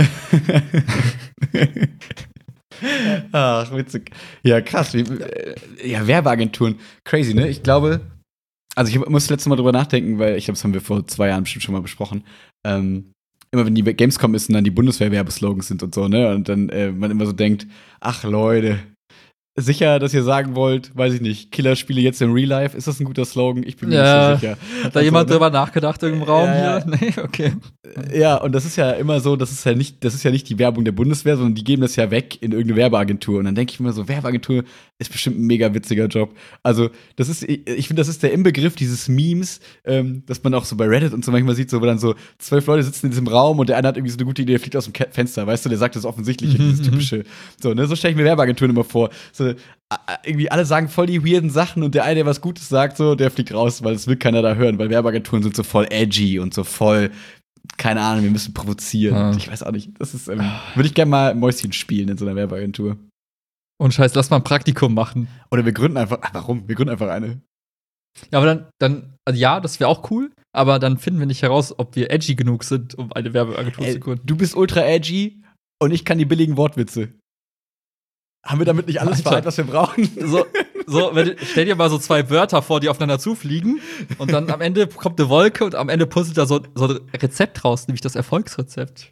Ach, witzig. Ja, krass. Wie, äh, ja, Werbeagenturen. Crazy, ne? Ich glaube, also ich muss das letzte Mal drüber nachdenken, weil ich glaube, das haben wir vor zwei Jahren bestimmt schon mal besprochen. Ähm, immer wenn die Gamescom ist und dann die Bundeswehr-Werbeslogans sind und so, ne? Und dann äh, man immer so denkt, ach Leute, sicher, dass ihr sagen wollt, weiß ich nicht, Killerspiele jetzt im Real Life, ist das ein guter Slogan? Ich bin mir Ja. nicht so sicher. Hat da Und jemand so, ne? drüber nachgedacht im Raum Ja, ja. hier? Nee, okay. Ja, und das ist ja immer so, das ist ja nicht, das ist ja nicht die Werbung der Bundeswehr, sondern die geben das ja weg in irgendeine Werbeagentur. Und dann denke ich mir so, Werbeagentur ist bestimmt ein mega witziger Job. Also, das ist, ich, ich finde, das ist der Inbegriff dieses Memes, ähm, dass man auch so bei Reddit und so manchmal sieht, so, wo dann so zwölf Leute sitzen in diesem Raum und der eine hat irgendwie so eine gute Idee, der fliegt aus dem Ke- Fenster, weißt du, der sagt das Offensichtliche, Mhm, dieses mhm. typische. So, ne, so stelle ich mir Werbeagenturen immer vor. So, a- irgendwie alle sagen voll die weirden Sachen und der eine, der was Gutes sagt, so, der fliegt raus, weil es will keiner da hören, weil Werbeagenturen sind so voll edgy und so voll, keine Ahnung, wir müssen provozieren. Ah. Ich weiß auch nicht. Das ist, ähm, würde ich gerne mal Mäuschen spielen in so einer Werbeagentur. Und Scheiß, lass mal ein Praktikum machen. Oder wir gründen einfach, ach, warum? Wir gründen einfach eine. Ja, aber dann, dann also ja, das wäre auch cool, aber dann finden wir nicht heraus, ob wir edgy genug sind, um eine Werbeagentur Ey, zu gründen. du bist ultra edgy und ich kann die billigen Wortwitze. Haben wir damit nicht alles Alter. vereint, was wir brauchen? So, so wenn, du- stell dir mal so zwei Wörter vor, die aufeinander zufliegen und dann am Ende kommt eine Wolke und am Ende puzzelt da so, so ein Rezept raus, nämlich das Erfolgsrezept.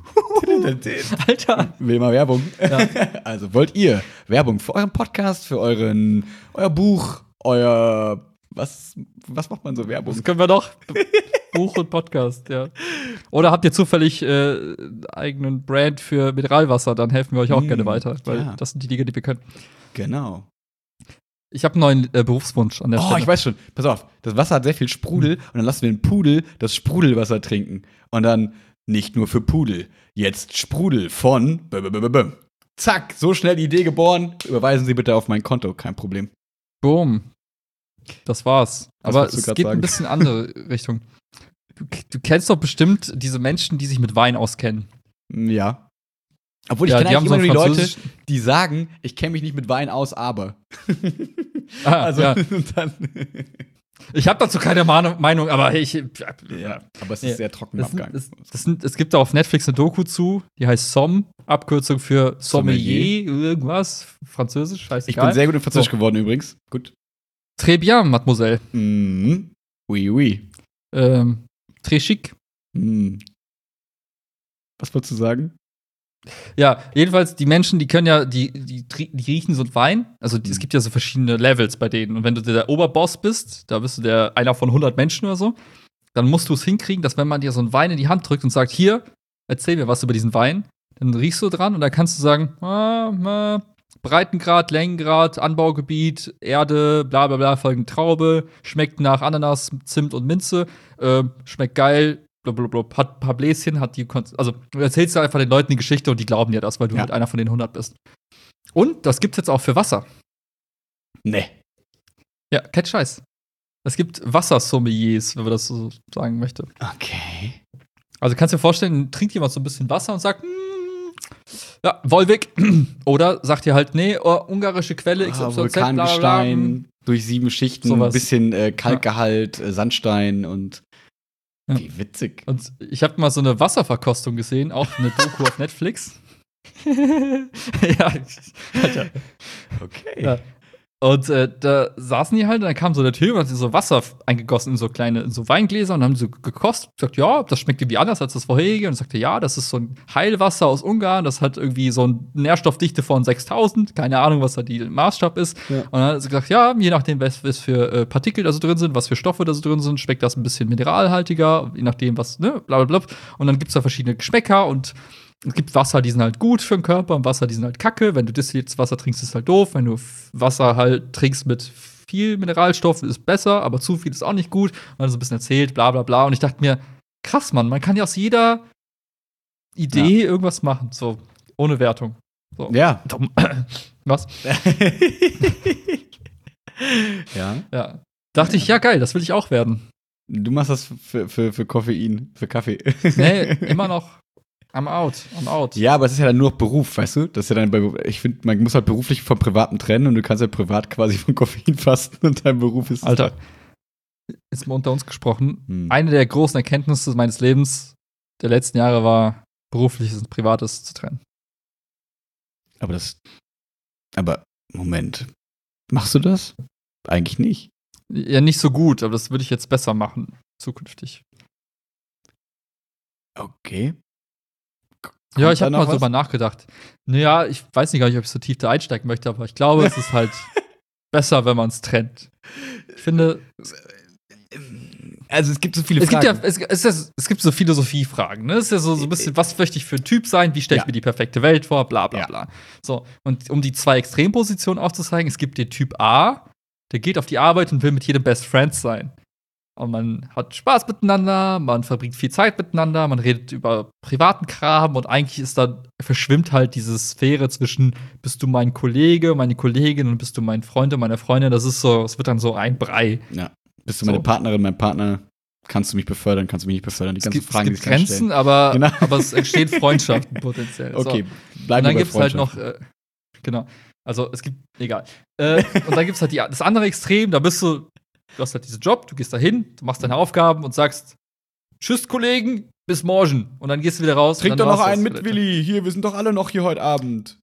Alter. Will mal Werbung. Ja. Also wollt ihr Werbung für euren Podcast, für euren, euer Buch, euer, was, was macht man so Werbung? Das können wir doch. Buch und Podcast, ja. Oder habt ihr zufällig äh, eigenen Brand für Mineralwasser, dann helfen wir euch auch Mm, gerne weiter, weil ja. das sind die Dinge, die wir können. Genau. Ich habe einen neuen äh, Berufswunsch an der Oh, Stelle. ich weiß schon. Pass auf, das Wasser hat sehr viel Sprudel und dann lassen wir einen Pudel das Sprudelwasser trinken. Und dann nicht nur für Pudel, jetzt Sprudel von bäm, bäm, bäm, bäm. Zack, so schnell die Idee geboren. Überweisen Sie bitte auf mein Konto, kein Problem. Boom. Das war's. Was Aber wolltest du es grad geht sagen? ein bisschen andere Richtung. Du, du kennst doch bestimmt diese Menschen, die sich mit Wein auskennen. Ja. Obwohl, ich Ja, kenne die eigentlich haben immer so nur ein die Leute, Französisch- die sagen, ich kenne mich nicht mit Wein aus, aber. Ah, also, ja. und dann. Ich habe dazu keine Manu- Meinung, aber ich. Ja, aber es ist Nee, sehr trocken im Das sind, Abgang. das, das sind, es gibt da auf Netflix eine Doku zu, die heißt Somm, Abkürzung für Sommelier, irgendwas, französisch, Ich scheißegal. bin sehr gut in Französisch So. geworden übrigens. Gut. Très bien, Mademoiselle. Mhm. Oui, oui. Ähm, très chic. Mhm. Was wolltest du sagen? Ja, jedenfalls, die Menschen, die können ja, die, die, tri- die riechen so einen Wein. Also, die, es Mhm. gibt ja so verschiedene Levels bei denen. Und wenn du der Oberboss bist, da bist du der einer von hundert Menschen oder so, dann musst du es hinkriegen, dass wenn man dir so einen Wein in die Hand drückt und sagt, hier, erzähl mir was über diesen Wein, dann riechst du dran und dann kannst du sagen, ah, ah, Breitengrad, Längengrad, Anbaugebiet, Erde, bla bla bla, folgende Traube, schmeckt nach Ananas, Zimt und Minze, äh, schmeckt geil, blablabla, hat ein paar Bläschen, hat die, Kon also du erzählst ja einfach den Leuten die Geschichte und die glauben dir das, weil du Ja. halt einer von den hundert bist. Und das gibt's jetzt auch für Wasser. Nee. Ja, kein Scheiß. Es gibt Wassersommeliers, wenn man das so sagen möchte. Okay. Also kannst du dir vorstellen, trinkt jemand so ein bisschen Wasser und sagt, "Mm, ja, Wolwig." Oder sagt ihr halt, nee, oh, ungarische Quelle, X Ah, Y Z, bla, bla, bla. Vulkangestein, durch sieben Schichten, ein Sowas. bisschen äh, Kalkgehalt, äh, Sandstein und Ja. wie witzig. Und ich habe mal so eine Wasserverkostung gesehen, auch eine Doku auf Netflix. Ja, Alter. Okay. Ja. Und äh, da saßen die halt und dann kam so der Typ und hat so Wasser eingegossen in so kleine, in so Weingläser und haben so gekostet. Sagt, ja, das schmeckt irgendwie anders als das vorherige. Und sagte, ja, das ist so ein Heilwasser aus Ungarn. Das hat irgendwie so eine Nährstoffdichte von sechstausend. Keine Ahnung, was da die Maßstab ist. Ja. Und dann hat sie gesagt, ja, je nachdem, was, was für äh, Partikel da so drin sind, was für Stoffe da so drin sind, schmeckt das ein bisschen mineralhaltiger, je nachdem, was, ne, bla bla bla. Und dann gibt's da verschiedene Geschmäcker und es gibt Wasser, die sind halt gut für den Körper und Wasser, die sind halt kacke. Wenn du destilliertes Wasser trinkst, ist halt doof. Wenn du F- Wasser halt trinkst mit viel Mineralstoff, ist besser, aber zu viel ist auch nicht gut. Und dann so ein bisschen erzählt, bla bla bla. Und ich dachte mir, krass, Mann, man kann ja aus jeder Idee irgendwas machen, so ohne Wertung. So. Ja. Dumm. Was? Ja. Ja. Dachte ich, ja, geil, das will ich auch werden. Du machst das für, für, für Koffein, für Kaffee. Nee, immer noch. I'm out, I'm out. Ja, aber es ist ja dann nur noch Beruf, weißt du? Das ist ja dann bei, ich finde, man muss halt beruflich vom Privaten trennen und du kannst ja privat quasi von Koffein fasten und dein Beruf ist. Alter, jetzt mal unter uns gesprochen. Hm. Eine der großen Erkenntnisse meines Lebens der letzten Jahre war, berufliches und privates zu trennen. Aber das. Aber, Moment. Machst du das? Eigentlich nicht. Ja, nicht so gut, aber das würde ich jetzt besser machen, zukünftig. Okay. K- Ja, kommt ich da habe noch mal was? drüber nachgedacht. Naja, ich weiß nicht gar nicht, ob ich so tief da einsteigen möchte, aber ich glaube, es ist halt besser, wenn man es trennt. Ich finde, Also es gibt so viele es gibt Fragen. ja, es, es, ist, es gibt so Philosophiefragen, ne? Es ist ja so, so ein bisschen, was möchte ich für ein Typ sein, wie stelle ich Ja. mir die perfekte Welt vor, bla bla Ja. bla. So, und um die zwei Extrempositionen aufzuzeigen, es gibt den Typ A, der geht auf die Arbeit und will mit jedem Best Friends sein. Und man hat Spaß miteinander, man verbringt viel Zeit miteinander, man redet über privaten Kram und eigentlich ist da, verschwimmt halt diese Sphäre zwischen, bist du mein Kollege, meine Kollegin und bist du mein Freund und meine Freundin. Das ist so, es wird dann so ein Brei. Ja. Bist du So. meine Partnerin, mein Partner? Kannst du mich befördern, kannst du mich nicht befördern? Die Es ganzen gibt, Fragen, es gibt die sich dann Grenzen, aber, Genau. aber es entstehen Freundschaften potenziell. So. Okay, Und bleiben wir dann bei gibt es halt noch, Freundschaften. äh, genau, also es gibt, egal. Äh, und dann gibt es halt die, das andere Extrem, da bist du, du hast halt diesen Job, du gehst da hin, du machst deine Aufgaben und sagst, tschüss, Kollegen, bis morgen. Und dann gehst du wieder raus. Trink und doch dann noch war's einen das mit, vielleicht. Willi. Hier, wir sind doch alle noch hier heute Abend.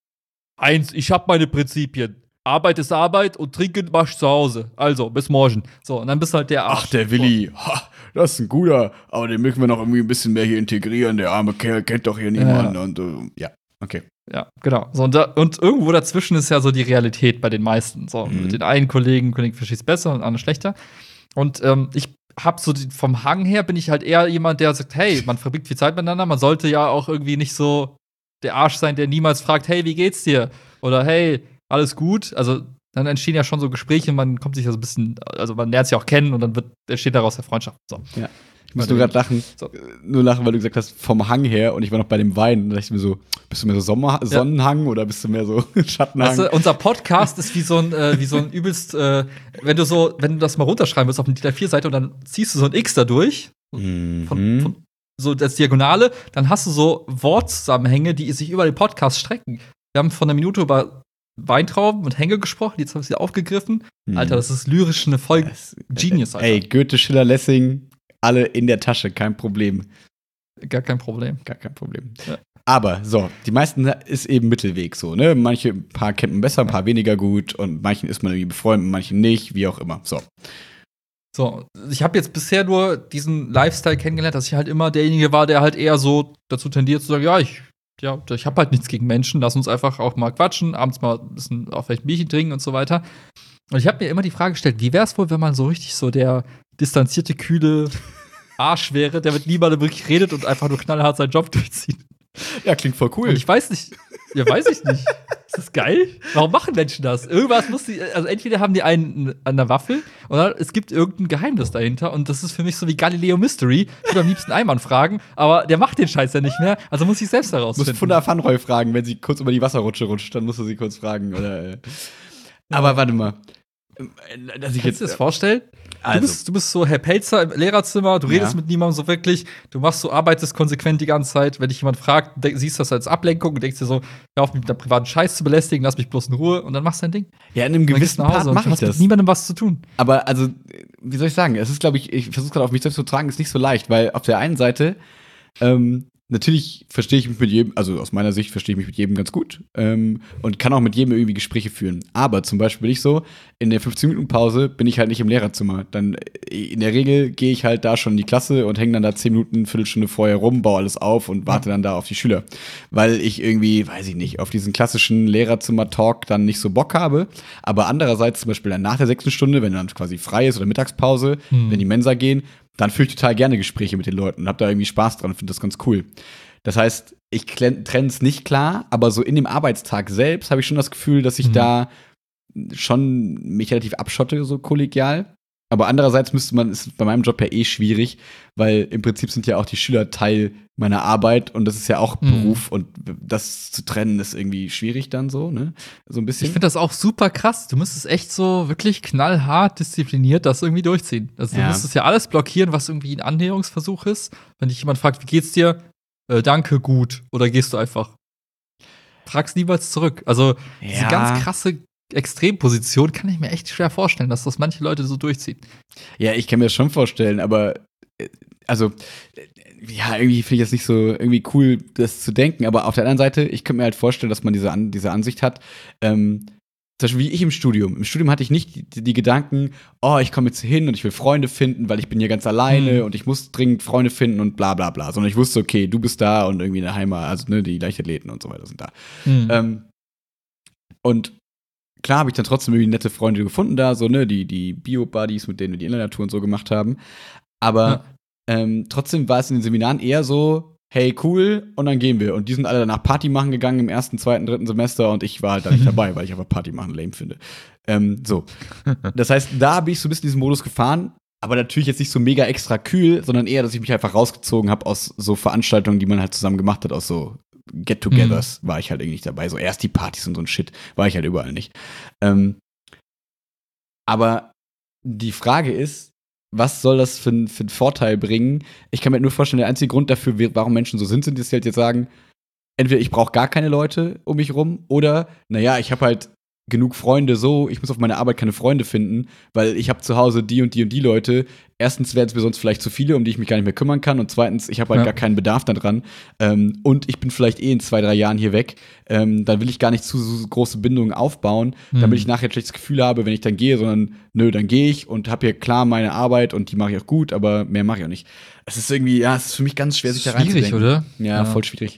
Eins, ich habe meine Prinzipien. Arbeit ist Arbeit und trinken mach ich zu Hause. Also, bis morgen. So, und dann bist du halt der Arsch. Ach, der Willi. Ha, das ist ein guter. Aber den müssen wir noch irgendwie ein bisschen mehr hier integrieren. Der arme Kerl kennt doch hier niemanden. Und äh, ja, okay. Ja, genau. So, und, da, und irgendwo dazwischen ist ja so die Realität bei den meisten. So, Mhm. mit den einen Kollegen, Kollegen versteht es besser und anderen schlechter. Und ähm, ich hab so die, vom Hang her bin ich halt eher jemand, der sagt, hey, man verbringt viel Zeit miteinander, man sollte ja auch irgendwie nicht so der Arsch sein, der niemals fragt, hey, wie geht's dir? Oder hey, alles gut? Also dann entstehen ja schon so Gespräche, man kommt sich ja so ein bisschen, also man lernt sich auch kennen und dann wird, entsteht daraus der Freundschaft. So. Ich muss nur gerade lachen. So. Äh, Nur lachen, weil du gesagt hast, vom Hang her. Und ich war noch bei dem Wein. Da dachte ich mir so, bist du mehr so Sommer Sonnenhang oder bist du mehr so Schattenhang? Weißt du, unser Podcast ist wie so ein, äh, wie so ein übelst, äh, wenn du so, wenn du das mal runterschreiben willst auf eine D I N A vier Seite und dann ziehst du so ein X da durch, Mhm. von, von, so als Diagonale, dann hast du so Wortzusammenhänge, die sich über den Podcast strecken. Wir haben von einer Minute über Weintrauben und Hänge gesprochen, jetzt haben wir es wieder aufgegriffen. Mhm. Alter, das ist lyrisch eine Folge. Das- Genius, Alter. Ey, Goethe, Schiller, Lessing, alle in der Tasche, kein Problem. Gar kein Problem. Gar kein Problem. Ja. Aber so, die meisten ist eben Mittelweg so, ne? Manche, ein paar kennt man besser, ein paar weniger gut und manchen ist man irgendwie befreundet, manchen nicht, wie auch immer. So. So, ich habe jetzt bisher nur diesen Lifestyle kennengelernt, dass ich halt immer derjenige war, der halt eher so dazu tendiert zu sagen, ja, ich, ja, ich habe halt nichts gegen Menschen, lass uns einfach auch mal quatschen, abends mal ein bisschen auch vielleicht ein Bierchen trinken und so weiter. Und ich habe mir immer die Frage gestellt, wie wäre es wohl, wenn man so richtig so der distanzierte, kühle Arsch wäre, der mit niemandem wirklich redet und einfach nur knallhart seinen Job durchzieht. Ja, klingt voll cool. Und ich weiß nicht, ja, weiß ich nicht. Ist das geil? Warum machen Menschen das? Irgendwas muss die, also entweder haben die einen an der Waffel oder es gibt irgendein Geheimnis dahinter und das ist für mich so wie Galileo Mystery. Ich würde am liebsten Eimann fragen, aber der macht den Scheiß ja nicht mehr, also muss ich selbst Du herausfinden. musst Funda Fanroy fragen, wenn sie kurz über die Wasserrutsche rutscht, dann musst du sie kurz fragen. Oder, äh. Aber warte mal. Ähm, Dass ich Kannst jetzt, du dir das vorstellen? also, Du, bist, du bist so Herr Pelzer im Lehrerzimmer, du redest Ja. mit niemandem so wirklich, du machst so, arbeitest konsequent die ganze Zeit. Wenn dich jemand fragt, denk, siehst du das als Ablenkung und denkst dir so, hör auf, mich mit deinem privaten Scheiß zu belästigen, lass mich bloß in Ruhe und dann machst du dein Ding. ja, in einem Dann gehst gewissen du nach Hause Part und mache du ich hast das. mit niemandem was zu tun. Aber also, wie soll ich sagen? Es ist, glaube ich, ich versuche gerade auf mich selbst zu tragen, ist nicht so leicht, weil auf der einen Seite, ähm, natürlich verstehe ich mich mit jedem, also aus meiner Sicht verstehe ich mich mit jedem ganz gut ähm, und kann auch mit jedem irgendwie Gespräche führen. Aber zum Beispiel bin ich so, in der fünfzehn-Minuten-Pause bin ich halt nicht im Lehrerzimmer. Dann äh, in der Regel gehe ich halt da schon in die Klasse und hänge dann da zehn Minuten, Viertelstunde vorher rum, baue alles auf und warte dann da auf die Schüler. Weil ich irgendwie, weiß ich nicht, auf diesen klassischen Lehrerzimmer-Talk dann nicht so Bock habe. Aber andererseits zum Beispiel dann nach der sechsten Stunde, wenn dann quasi frei ist oder Mittagspause, Hm. wenn die Mensa gehen, dann führe ich total gerne Gespräche mit den Leuten und habe da irgendwie Spaß dran und finde das ganz cool. Das heißt, ich trenne es nicht klar, aber so in dem Arbeitstag selbst habe ich schon das Gefühl, dass ich Mhm. da schon mich relativ abschotte, so kollegial. Aber andererseits müsste man, ist bei meinem Job ja eh schwierig, weil im Prinzip sind ja auch die Schüler Teil meiner Arbeit und das ist ja auch Mhm. Beruf und das zu trennen ist irgendwie schwierig dann so, ne? So ein bisschen. Ich finde das auch super krass. Du müsstest echt so wirklich knallhart diszipliniert das irgendwie durchziehen. Also, du Ja. müsstest ja alles blockieren, was irgendwie ein Annäherungsversuch ist. Wenn dich jemand fragt, wie geht's dir? Äh, danke, gut. Oder gehst du einfach? Fragst niemals zurück. Also, diese Ja. ganz krasse Extremposition kann ich mir echt schwer vorstellen, dass das manche Leute so durchziehen. Ja, ich kann mir das schon vorstellen, aber äh, also äh, ja, irgendwie finde ich das nicht so irgendwie cool, das zu denken. Aber auf der anderen Seite, ich könnte mir halt vorstellen, dass man diese, An diese Ansicht hat. Ähm, zum Beispiel wie ich im Studium. Im Studium hatte ich nicht die, die Gedanken, oh, ich komme jetzt hier hin und ich will Freunde finden, weil ich bin hier ganz alleine Mhm. und ich muss dringend Freunde finden und bla bla bla. Sondern ich wusste, okay, du bist da und irgendwie in der Heimat, also ne, die Leichtathleten und so weiter sind da. Mhm. Ähm, und klar habe ich dann trotzdem irgendwie nette Freunde gefunden da, so, ne, die, die Bio-Buddies, mit denen wir die Inlineer-Tour und so gemacht haben. Aber Ja. ähm, trotzdem war es in den Seminaren eher so, hey, cool, und dann gehen wir. Und die sind alle danach Party machen gegangen im ersten, zweiten, dritten Semester und ich war halt da nicht dabei, weil ich einfach Party machen lame finde. Ähm, so. Das heißt, da bin ich so ein bisschen diesen Modus gefahren, aber natürlich jetzt nicht so mega extra kühl, sondern eher, dass ich mich einfach rausgezogen habe aus so Veranstaltungen, die man halt zusammen gemacht hat, aus so Get-togethers war ich halt irgendwie nicht dabei. So erst die Partys und so ein Shit war ich halt überall nicht. Ähm, aber die Frage ist, was soll das für, n- für einen Vorteil bringen? Ich kann mir halt nur vorstellen, der einzige Grund dafür, wie- warum Menschen so sind, sind, dass sie halt jetzt sagen, entweder ich brauche gar keine Leute um mich rum oder, naja, ich habe halt genug Freunde so, ich muss auf meine Arbeit keine Freunde finden, weil ich habe zu Hause die und die und die Leute. Erstens werden es mir sonst vielleicht zu viele, um die ich mich gar nicht mehr kümmern kann. Und zweitens, ich habe halt Ja. gar keinen Bedarf daran. Ähm, und ich bin vielleicht eh in zwei, drei Jahren hier weg. Ähm, dann will ich gar nicht zu so große Bindungen aufbauen, Mhm. damit ich nachher ein schlechtes Gefühl habe, wenn ich dann gehe, sondern nö, dann gehe ich und habe hier klar meine Arbeit und die mache ich auch gut, aber mehr mache ich auch nicht. Es ist irgendwie, ja, es ist für mich ganz schwer, sich da Schwierig, reinzudenken. oder? Ja, Ja. voll schwierig.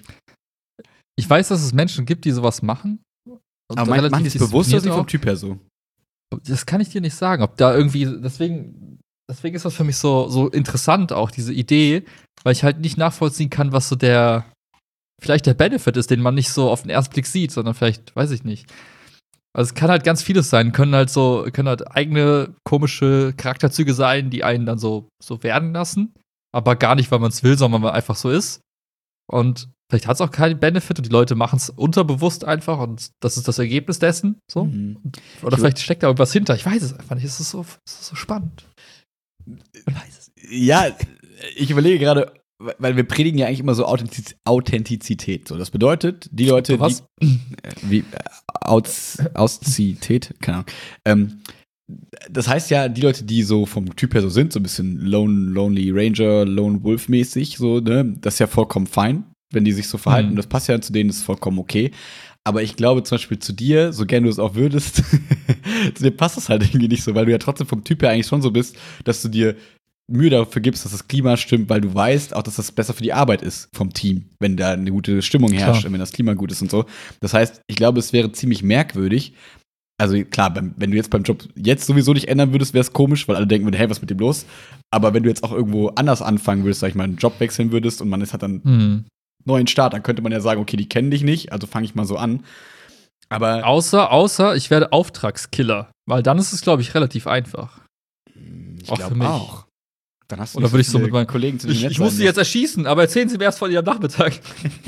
Ich weiß, dass es Menschen gibt, die sowas machen. Und Aber mein, machen die es bewusst oder diszipliniert sind die vom auch. Typ her so? Das kann ich dir nicht sagen. Ob da irgendwie, deswegen, deswegen ist das für mich so, so interessant, auch diese Idee, weil ich halt nicht nachvollziehen kann, was so der, vielleicht der Benefit ist, den man nicht so auf den ersten Blick sieht, sondern vielleicht, weiß ich nicht. Also es kann halt ganz vieles sein, können halt so, können halt eigene komische Charakterzüge sein, die einen dann so, so werden lassen, aber gar nicht, weil man es will, sondern weil man einfach so ist. Und vielleicht hat es auch keinen Benefit und die Leute machen es unterbewusst einfach und das ist das Ergebnis dessen. So. Mhm. Oder Ich vielleicht steckt da irgendwas hinter. Ich weiß es einfach nicht. Es ist so, es ist so spannend. Man weiß es. Ja, ich überlege gerade, weil wir predigen ja eigentlich immer so Authentiz Authentizität. So, das bedeutet, die Leute, Du was? die äh, wie äh, Aus Auszität, keine Ahnung. Ähm, das heißt ja, die Leute, die so vom Typ her so sind, so ein bisschen Lone, Lonely Ranger, Lone Wolf mäßig, so, ne, das ist ja vollkommen fein, wenn die sich so verhalten. Mhm. Das passt ja zu denen, das ist vollkommen okay. Aber ich glaube zum Beispiel zu dir, so gern du es auch würdest, zu dir passt das halt irgendwie nicht so, weil du ja trotzdem vom Typ her eigentlich schon so bist, dass du dir Mühe dafür gibst, dass das Klima stimmt, weil du weißt auch, dass das besser für die Arbeit ist vom Team, wenn da eine gute Stimmung herrscht Klar. und wenn das Klima gut ist und so. Das heißt, ich glaube, es wäre ziemlich merkwürdig. Also klar, beim, wenn du jetzt beim Job jetzt sowieso nicht ändern würdest, wäre es komisch, weil alle denken würden, hey, was ist mit dem los? Aber wenn du jetzt auch irgendwo anders anfangen würdest, sag ich mal, einen Job wechseln würdest und man ist hat dann Mhm. neuen Start, dann könnte man ja sagen, okay, die kennen dich nicht, also fange ich mal so an. Aber Außer, außer ich werde Auftragskiller. Weil dann ist es, glaube ich, relativ einfach. ich auch glaube für mich. auch. Dann hast du Oder nicht würde ich so viele mit meinen Kollegen zu dir Ich, nett ich sein muss sie jetzt erschießen, aber erzählen Sie mir erst von Ihrem Nachmittag.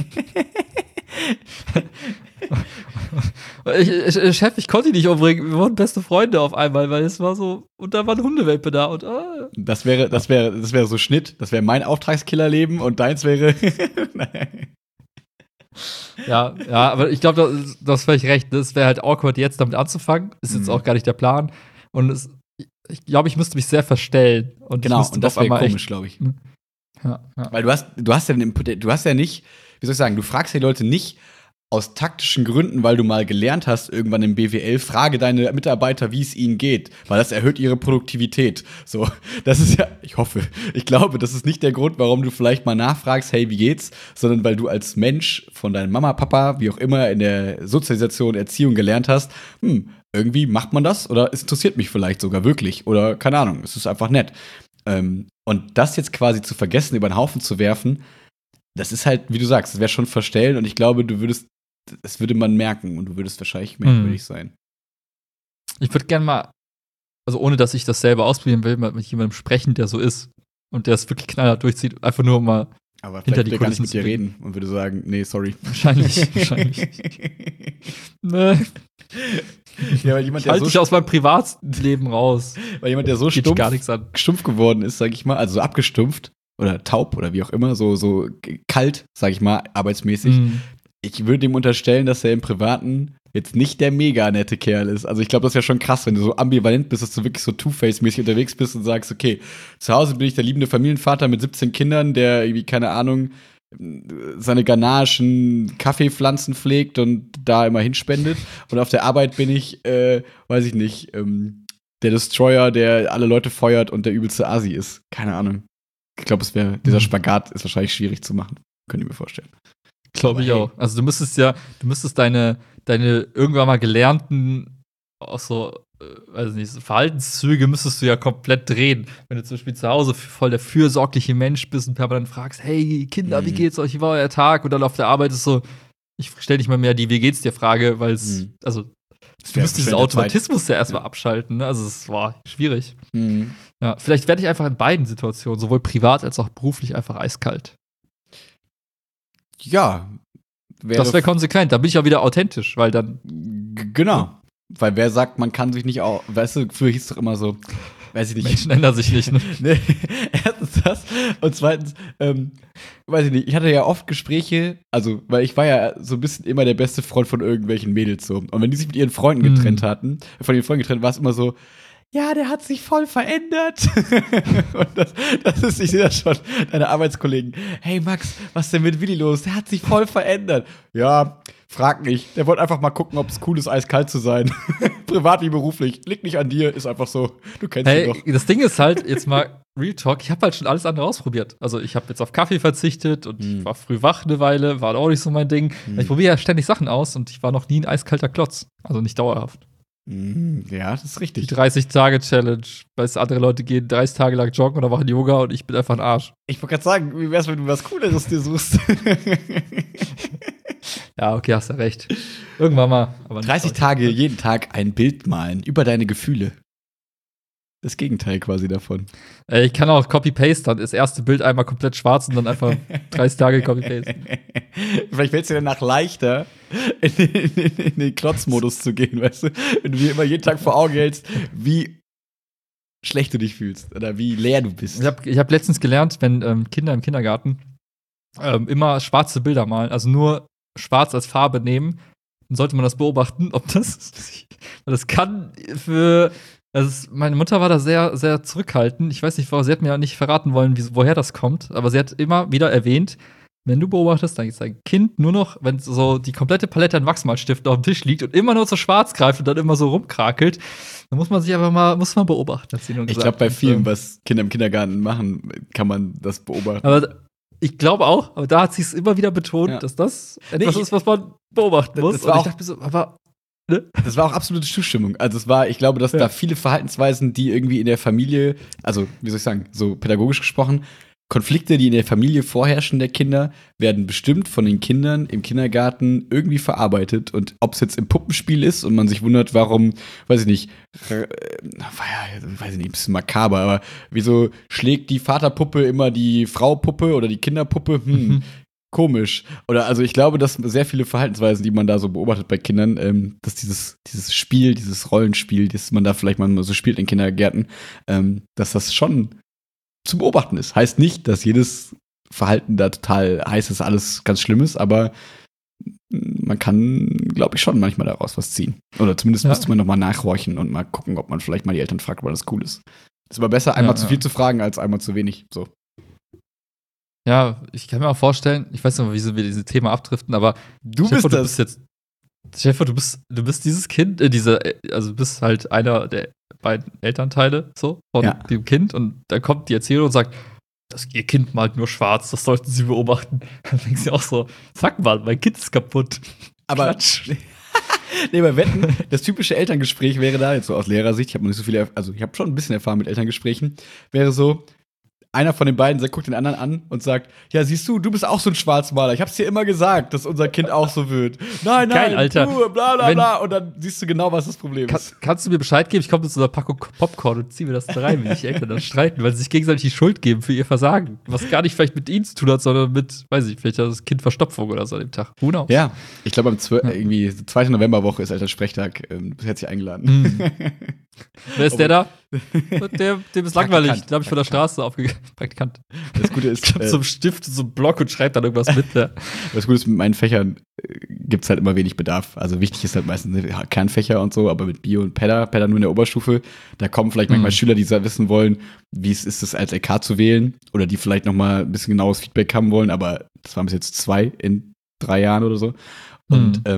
ich, ich, Chef, ich konnte ihn nicht umbringen. Wir wurden beste Freunde auf einmal, weil es war so, und da war eine Hundewelpe da und ah. Das wäre, das wäre, das wäre so Schnitt. Das wäre mein Auftragskillerleben und deins wäre. Ja, ja, aber ich glaube, das, das völlig recht. Das wäre halt awkward, jetzt damit anzufangen. Ist jetzt Mhm. auch gar nicht der Plan. Und es, ich glaube, ich müsste mich sehr verstellen. Und ich Genau, müsste und das auf wäre einmal komisch, glaube ich. echt- Ja, ja. Weil du hast, du hast ja den Input, du hast ja nicht, wie soll ich sagen, du fragst ja die Leute nicht aus taktischen Gründen, weil du mal gelernt hast, irgendwann im B W L, frage deine Mitarbeiter, wie es ihnen geht, weil das erhöht ihre Produktivität. So, das ist ja, ich hoffe, ich glaube, das ist nicht der Grund, warum du vielleicht mal nachfragst, hey, wie geht's, sondern weil du als Mensch von deinem Mama, Papa, wie auch immer, in der Sozialisation, Erziehung gelernt hast, hm, irgendwie macht man das oder es interessiert mich vielleicht sogar wirklich oder keine Ahnung, es ist einfach nett. Ähm, und das jetzt quasi zu vergessen, über den Haufen zu werfen, das ist halt, wie du sagst, das wäre schon verstellen und ich glaube, du würdest, das würde man merken und du würdest wahrscheinlich merkwürdig sein. Ich würde gerne mal, also ohne dass ich das selber ausprobieren will, mal mit jemandem sprechen, der so ist und der es wirklich knallhart durchzieht, einfach nur mal Aber hinter vielleicht die würde er gar nicht Kulissen mit zu dir blicken. reden und würde sagen, nee, sorry. Wahrscheinlich, wahrscheinlich. Nee. Ja, weil jemand, Ich der halte so, dich aus meinem Privatleben raus. weil jemand, der so Geht dich stumpf, gar nichts an. stumpf geworden ist, sag ich mal, also so abgestumpft oder taub oder wie auch immer, so, so kalt, sag ich mal, arbeitsmäßig. Mhm. Ich würde ihm unterstellen, dass er im Privaten jetzt nicht der mega nette Kerl ist. Also ich glaube, das wäre schon krass, wenn du so ambivalent bist, dass du wirklich so Two-Face-mäßig unterwegs bist und sagst, okay, zu Hause bin ich der liebende Familienvater mit siebzehn Kindern, der irgendwie, keine Ahnung, seine Ganachen, Kaffeepflanzen pflegt und da immer hinspendet. Und auf der Arbeit bin ich, äh, weiß ich nicht, ähm, der Destroyer, der alle Leute feuert und der übelste Asi ist. Keine Ahnung. Ich glaube, es wäre, dieser Spagat ist wahrscheinlich schwierig zu machen. Könnt ihr mir vorstellen. Glaube ich hey. auch. Also du müsstest ja, du müsstest deine, deine irgendwann mal gelernten, auch so, äh, weiß nicht, so Verhaltenszüge müsstest du ja komplett drehen. Wenn du zum Beispiel zu Hause voll der fürsorgliche Mensch bist und permanent fragst, hey Kinder, mhm. wie geht's euch, wie war euer Tag? Und dann auf der Arbeit ist so, ich stell nicht mal mehr die Wie geht's dir Frage, weil es, mhm. also du musst diesen Automatismus ja erstmal ja. abschalten, ne? Also es war schwierig. Mhm. Ja, vielleicht werde ich einfach in beiden Situationen, sowohl privat als auch beruflich, einfach eiskalt. Ja. Das wäre konsequent, da bin ich auch wieder authentisch, weil dann. G- genau. Weil wer sagt, man kann sich nicht auch, weißt du, früher hieß es doch immer so, weiß ich nicht. Menschen ändern sich nicht, ne? Nee, erstens das und zweitens, ähm, weiß ich nicht, ich hatte ja oft Gespräche, also, weil ich war ja so ein bisschen immer der beste Freund von irgendwelchen Mädels so. Und wenn die sich mit ihren Freunden getrennt Mhm. hatten, von ihren Freunden getrennt, war es immer so, ja, der hat sich voll verändert. Und das, das ist, ich sehe das schon, deine Arbeitskollegen. Hey Max, was ist denn mit Willi los? Der hat sich voll verändert. Ja, frag nicht. Der wollte einfach mal gucken, ob es cool ist, eiskalt zu sein. Privat wie beruflich. Liegt nicht an dir, ist einfach so. Du kennst Hey, ihn doch. das Ding ist halt, jetzt mal Real Talk, ich habe halt schon alles andere ausprobiert. Also ich habe jetzt auf Kaffee verzichtet und Hm. ich war früh wach eine Weile, war auch nicht so mein Ding. Hm. Ich probiere ja ständig Sachen aus und ich war noch nie ein eiskalter Klotz. Also nicht dauerhaft. Mm, Ja, das ist Die richtig. dreißig-Tage-Challenge, weil es andere Leute gehen dreißig Tage lang joggen oder machen Yoga und ich bin einfach ein Arsch. Ich wollte gerade sagen, wie wär's, wenn du was Cooleres dir suchst? Ja, okay, hast ja recht. Irgendwann mal. Aber nicht dreißig heute. Tage, jeden Tag ein Bild malen über deine Gefühle. Das Gegenteil quasi davon. Ey, ich kann auch Copy-Paste dann das erste Bild einmal komplett schwarz und dann einfach dreißig Tage Copy-Paste. Vielleicht fällt es dir danach leichter, in den, in den, in den Klotzmodus zu gehen, weißt du? Wenn du dir immer jeden Tag vor Augen hältst, wie schlecht du dich fühlst oder wie leer du bist. Ich habe ich hab letztens gelernt, wenn ähm, Kinder im Kindergarten ähm, immer schwarze Bilder malen, also nur schwarz als Farbe nehmen, dann sollte man das beobachten, ob das, weil das kann für, also es, meine Mutter war da sehr, sehr zurückhaltend. Ich weiß nicht, warum, sie hat mir auch nicht verraten wollen, wie, woher das kommt, aber sie hat immer wieder erwähnt, wenn du beobachtest, dann ist dein Kind nur noch, wenn so die komplette Palette an Wachsmalstiften auf dem Tisch liegt und immer nur so schwarz greift und dann immer so rumkrakelt, dann muss man sich einfach mal, muss man beobachten. Hat sie nur Ich gesagt. glaube, bei Und, vielen, ähm, was Kinder im Kindergarten machen, kann man das beobachten. Aber ich glaube auch, aber da hat sie es immer wieder betont, Ja. dass das etwas Nee, ist, was man beobachten das- muss. das war Und ich auch- dachte mir so, aber ne? Das war auch absolute Zustimmung. Also es war, ich glaube, dass Ja. da viele Verhaltensweisen, die irgendwie in der Familie, also wie soll ich sagen, so pädagogisch gesprochen, Konflikte, die in der Familie vorherrschen der Kinder, werden bestimmt von den Kindern im Kindergarten irgendwie verarbeitet. Und ob es jetzt im Puppenspiel ist und man sich wundert, warum, weiß ich nicht, äh, war ja, weiß ich nicht, ein bisschen makaber, aber wieso schlägt die Vaterpuppe immer die Fraupuppe oder die Kinderpuppe? Hm, Mhm. komisch. Oder also ich glaube, dass sehr viele Verhaltensweisen, die man da so beobachtet bei Kindern, ähm, dass dieses, dieses Spiel, dieses Rollenspiel, das man da vielleicht mal so spielt in Kindergärten, ähm, dass das schon zu beobachten ist. Heißt nicht, dass jedes Verhalten da total heißt, dass alles ganz schlimm ist, aber man kann, glaube ich, schon manchmal daraus was ziehen. Oder zumindest Ja. müsste man nochmal nachhorchen und mal gucken, ob man vielleicht mal die Eltern fragt, weil das cool ist. Es ist aber besser, einmal Ja, zu ja. viel zu fragen, als einmal zu wenig. So. Ja, ich kann mir auch vorstellen, ich weiß nicht, wie wir dieses Thema abdriften, aber Du stell dir vor, bist du das. bist jetzt, stell dir vor, du bist, du bist dieses Kind, äh, diese, äh, also du bist halt einer der beiden Elternteile so von Ja. dem Kind und dann kommt die Erzählerin und sagt, das, ihr Kind malt nur schwarz, das sollten sie beobachten. Dann denkst du auch so, sag mal, mein Kind ist kaputt. Aber Klatsch. nee, bei Wetten, das typische Elterngespräch wäre da, jetzt so aus Lehrersicht, ich habe noch nicht so viele, also ich habe schon ein bisschen Erfahrung mit Elterngesprächen, wäre so, einer von den beiden guckt den anderen an und sagt, ja, siehst du, du bist auch so ein Schwarzmaler. Ich hab's dir immer gesagt, dass unser Kind auch so wird. Nein, nein, Geil, Alter. du, bla bla Wenn- bla. Und dann siehst du genau, was das Problem Kann, ist. kannst du mir Bescheid geben? Ich komme mit so einer Packung Popcorn und ziehe mir das da rein, wenn die Eltern dann streiten, weil sie sich gegenseitig die Schuld geben für ihr Versagen. Was gar nicht vielleicht mit ihnen zu tun hat, sondern mit, weiß ich, vielleicht hat das Kind Verstopfung oder so an dem Tag. Who knows? Ja, ich glaube, am zwölf Ja. irgendwie zweite Novemberwoche ist Elternsprechtag. Ähm, Du bist herzlich eingeladen. Mhm. Wer ist der da? Der, dem ist langweilig. Praktikant. Glaube ich, von der Straße aufgegangen. Praktikant. Das Gute ist, Ich hab äh, so einen Stift, so einen Block und schreibt dann irgendwas mit. Ja. das Gute ist, mit meinen Fächern äh, gibt's halt immer wenig Bedarf. Also wichtig ist halt meistens Kernfächer und so, aber mit Bio und Pedda, Pedda nur in der Oberstufe, da kommen vielleicht manchmal Mhm. Schüler, die sa- wissen wollen, wie es ist, es als L K zu wählen oder die vielleicht noch mal ein bisschen genaues Feedback haben wollen, aber das waren bis jetzt zwei in drei Jahren oder so. Und Mhm. ähm,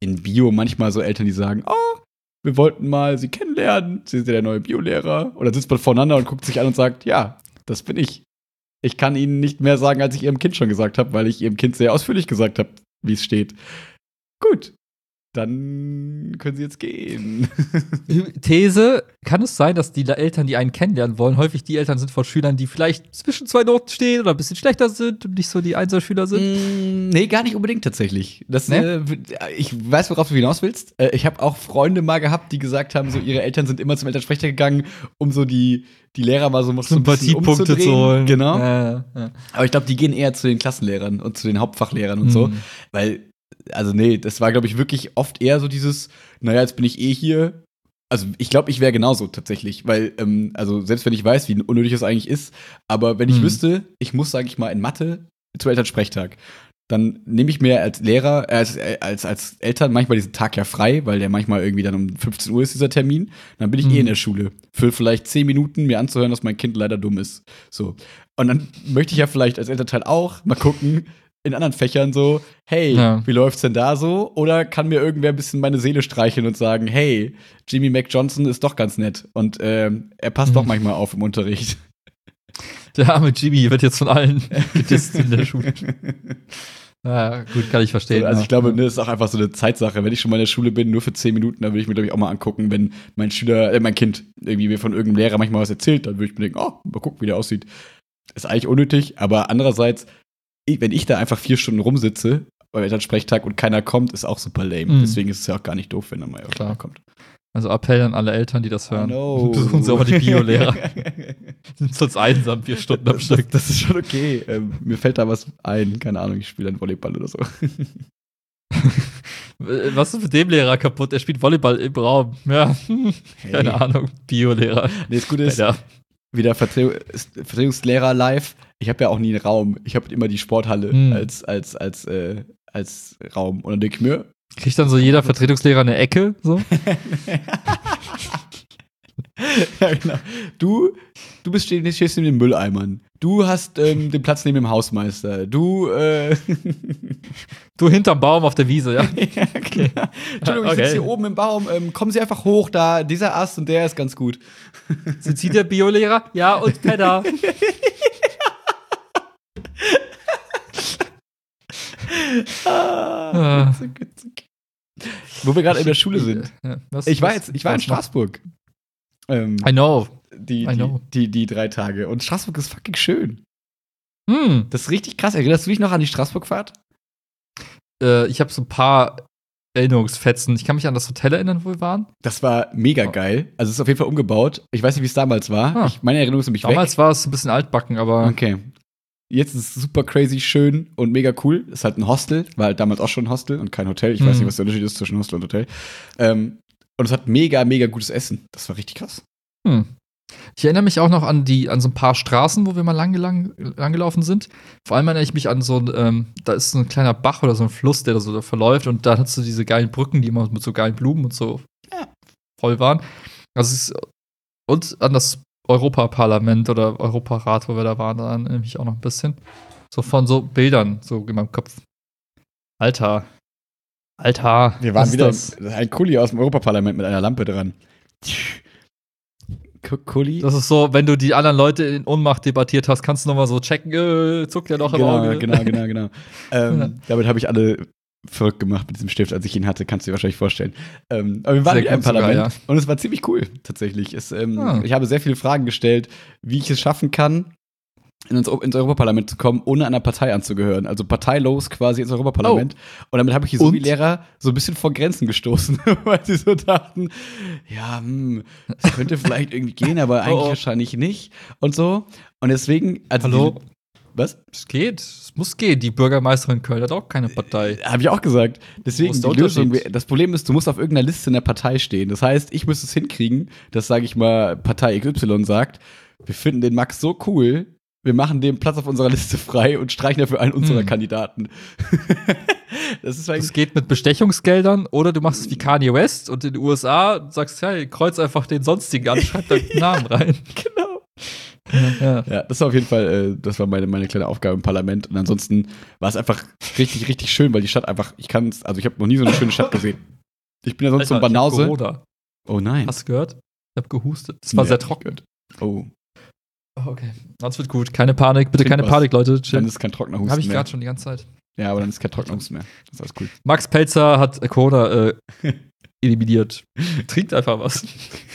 in Bio manchmal so Eltern, die sagen, oh, wir wollten mal sie kennenlernen, sie sind ja der neue Biolehrer. Oder sitzt man voneinander und guckt sich an und sagt, ja, das bin ich. Ich kann Ihnen nicht mehr sagen, als ich Ihrem Kind schon gesagt habe, weil ich Ihrem Kind sehr ausführlich gesagt habe, wie es steht. Gut, dann können Sie jetzt gehen. These, kann es sein, dass die Eltern, die einen kennenlernen wollen, häufig die Eltern sind von Schülern, die vielleicht zwischen zwei Noten stehen oder ein bisschen schlechter sind und nicht so die Einserschüler sind? Mm, nee, gar nicht unbedingt tatsächlich. Das, Nee? äh, ich weiß, worauf du hinaus willst. Äh, ich habe auch Freunde mal gehabt, die gesagt haben, so ihre Eltern sind immer zum Elternsprecher gegangen, um so die, die Lehrer mal so, so ein bisschen Sympathiepunkte umzudrehen. zu holen. Genau. Ja, ja. Aber ich glaube, die gehen eher zu den Klassenlehrern und zu den Hauptfachlehrern und so. Mhm. Weil, also nee, das war, glaube ich, wirklich oft eher so dieses, naja, jetzt bin ich eh hier. Also ich glaube, ich wäre genauso tatsächlich. Weil, ähm, also selbst wenn ich weiß, wie unnötig es eigentlich ist, aber wenn ich Mhm. wüsste, ich muss, sage ich mal, in Mathe zum Elternsprechtag, dann nehme ich mir als Lehrer, äh, als, äh, als, als Eltern manchmal diesen Tag ja frei, weil der manchmal irgendwie dann um fünfzehn Uhr ist, dieser Termin. Dann bin ich Mhm. eh in der Schule. Für vielleicht zehn Minuten mir anzuhören, dass mein Kind leider dumm ist. So. Und dann möchte ich ja vielleicht als Elternteil auch mal gucken, in anderen Fächern so, hey, Ja. wie läuft's denn da so? Oder kann mir irgendwer ein bisschen meine Seele streicheln und sagen, hey, Jimmy Mac Johnson ist doch ganz nett und ähm, er passt Mhm. doch manchmal auf im Unterricht. Der arme Jimmy wird jetzt von allen gedisst in der Schule. Ja, gut, kann ich verstehen. So, also ja. ich glaube, ne, das ist auch einfach so eine Zeitsache. Wenn ich schon mal in der Schule bin, nur für zehn Minuten, dann würde ich mir, glaube ich, auch mal angucken, wenn mein Schüler, äh, mein Kind irgendwie mir von irgendeinem Lehrer manchmal was erzählt, dann würde ich mir denken, oh, mal gucken, wie der aussieht. Ist eigentlich unnötig, aber andererseits, ich, wenn ich da einfach vier Stunden rumsitze beim Elternsprechtag und keiner kommt, ist auch super lame. Mhm. Deswegen ist es ja auch gar nicht doof, wenn da mal Klar. irgendwer kommt. Also Appell an alle Eltern, die das hören. No. Besuchen Sie auch mal die Biolehrer. Sind sonst einsam, vier Stunden am Das, Stück. das ist schon okay. Ähm, mir fällt da was ein. Keine Ahnung, ich spiele dann Volleyball oder so. Was ist mit dem Lehrer kaputt? Er spielt Volleyball im Raum. Ja, keine Hey. Ahnung. Biolehrer. Nee, das Gute ist, Ja. wieder Vertreu Vertretungslehrer live. Ich habe ja auch nie einen Raum. Ich habe immer die Sporthalle Hm. als, als, als, äh, als Raum. Und dann denke ich mir, Kriegt dann so jeder Vertretungslehrer eine Ecke? So? ja, genau. Du, du bist stehst, stehst neben den Mülleimern. Du hast ähm, den Platz neben dem Hausmeister. Du, äh Du hinterm Baum auf der Wiese, ja? ja, genau. Entschuldigung, ich Okay. sitze hier oben im Baum. Ähm, kommen Sie einfach hoch, da, dieser Ast und der ist ganz gut. Sind Sie der Biolehrer? Ja, und Pedda. Ah, witzig, witzig. Wo wir gerade in der Schule sind. Ja, was- Ich war was- jetzt, ich war in was noch? Straßburg. Ähm, I know. die, I die, know. die, die drei Tage. Und Straßburg ist fucking schön. Hm. Das ist richtig krass. Erinnerst du dich noch an die Straßburg-Fahrt? Äh, ich habe so ein paar Erinnerungsfetzen. Ich kann mich an das Hotel erinnern, wo wir waren. Das war mega geil. Also es ist auf jeden Fall umgebaut. Ich weiß nicht, wie es damals war. Ah. Ich, meine Erinnerung ist nämlich Damals war es ein bisschen altbacken, aber weg. Okay. Jetzt ist es super crazy schön und mega cool. Ist halt ein Hostel. War halt damals auch schon ein Hostel und kein Hotel. Ich weiß Mhm. nicht, was der Unterschied ist zwischen Hostel und Hotel. Ähm, und es hat mega, mega gutes Essen. Das war richtig krass. hm. Ich erinnere mich auch noch an die, an so ein paar Straßen, wo wir mal lang, lang, langgelaufen sind. Vor allem erinnere ich mich an so ein, ähm, da ist so ein kleiner Bach oder so ein Fluss, der da so verläuft und da hast du diese geilen Brücken, die immer mit so geilen Blumen und so Ja. voll waren. Also es ist, und an das Europaparlament oder Europarat, wo wir da waren, da erinnere ich mich auch noch ein bisschen. So von so Bildern, so in meinem Kopf. Alter. Alter. Wir was waren ist wieder das? ein Kuli aus dem Europaparlament mit einer Lampe dran. K- Kuli? Das ist so, wenn du die anderen Leute in Ohnmacht debattiert hast, kannst du noch mal so checken, äh, zuckt ja noch im Genau, Auge. genau, genau, genau. ähm, Ja. Damit habe ich alle verrückt gemacht mit diesem Stift, als ich ihn hatte, kannst du dir wahrscheinlich vorstellen. Ähm, aber wir waren Sehr wieder im gut sogar, Parlament ja. und es war ziemlich cool, tatsächlich. Es, ähm, Ah. Ich habe sehr viele Fragen gestellt, wie ich es schaffen kann, ins, ins Europaparlament zu kommen, ohne einer Partei anzugehören. Also parteilos quasi ins Europaparlament. Und damit habe ich die Und? Sovi-Lehrer so ein bisschen vor Grenzen gestoßen, weil sie so dachten, ja, hm, das könnte vielleicht irgendwie gehen, aber eigentlich Oh, oh. wahrscheinlich nicht und so. Und deswegen, also Hallo? die- was? Es geht, es muss gehen. Die Bürgermeisterin Köln hat auch keine Partei. Habe ich auch gesagt. Deswegen, Wo ist die der Lösung, Unterschied? das Problem ist, du musst auf irgendeiner Liste in der Partei stehen. Das heißt, ich müsste es hinkriegen, dass, sage ich mal, Partei X Y sagt, wir finden den Max so cool, wir machen dem Platz auf unserer Liste frei und streichen dafür einen unserer Hm. Kandidaten. Das ist eigentlich. Es geht mit Bestechungsgeldern oder du machst es wie Kanye West und in den U S A sagst, ja, kreuz einfach den sonstigen an, schreib deinen Namen rein. Genau. Ja. Ja, das war auf jeden Fall, äh, das war meine, meine kleine Aufgabe im Parlament. Und ansonsten war es einfach richtig, richtig schön, weil die Stadt einfach, ich kann es, also ich habe noch nie so eine schöne Stadt gesehen. Ich bin ja sonst so ein Alter, ich hab Banause. Corona. Oh nein. Hast du gehört? Ich hab gehustet. Das war Nee, sehr hab ich trocken. nicht gehört. Oh, Okay. Das wird gut. Keine Panik. Bitte Trink keine was. Panik, Leute. dann Chill. ist kein trockener Husten Habe ich mehr. gerade schon die ganze Zeit. Ja, aber dann ist kein trockener Husten mehr. Das ist alles cool. Max Pelzer hat äh, Corona äh, eliminiert. Trinkt einfach was.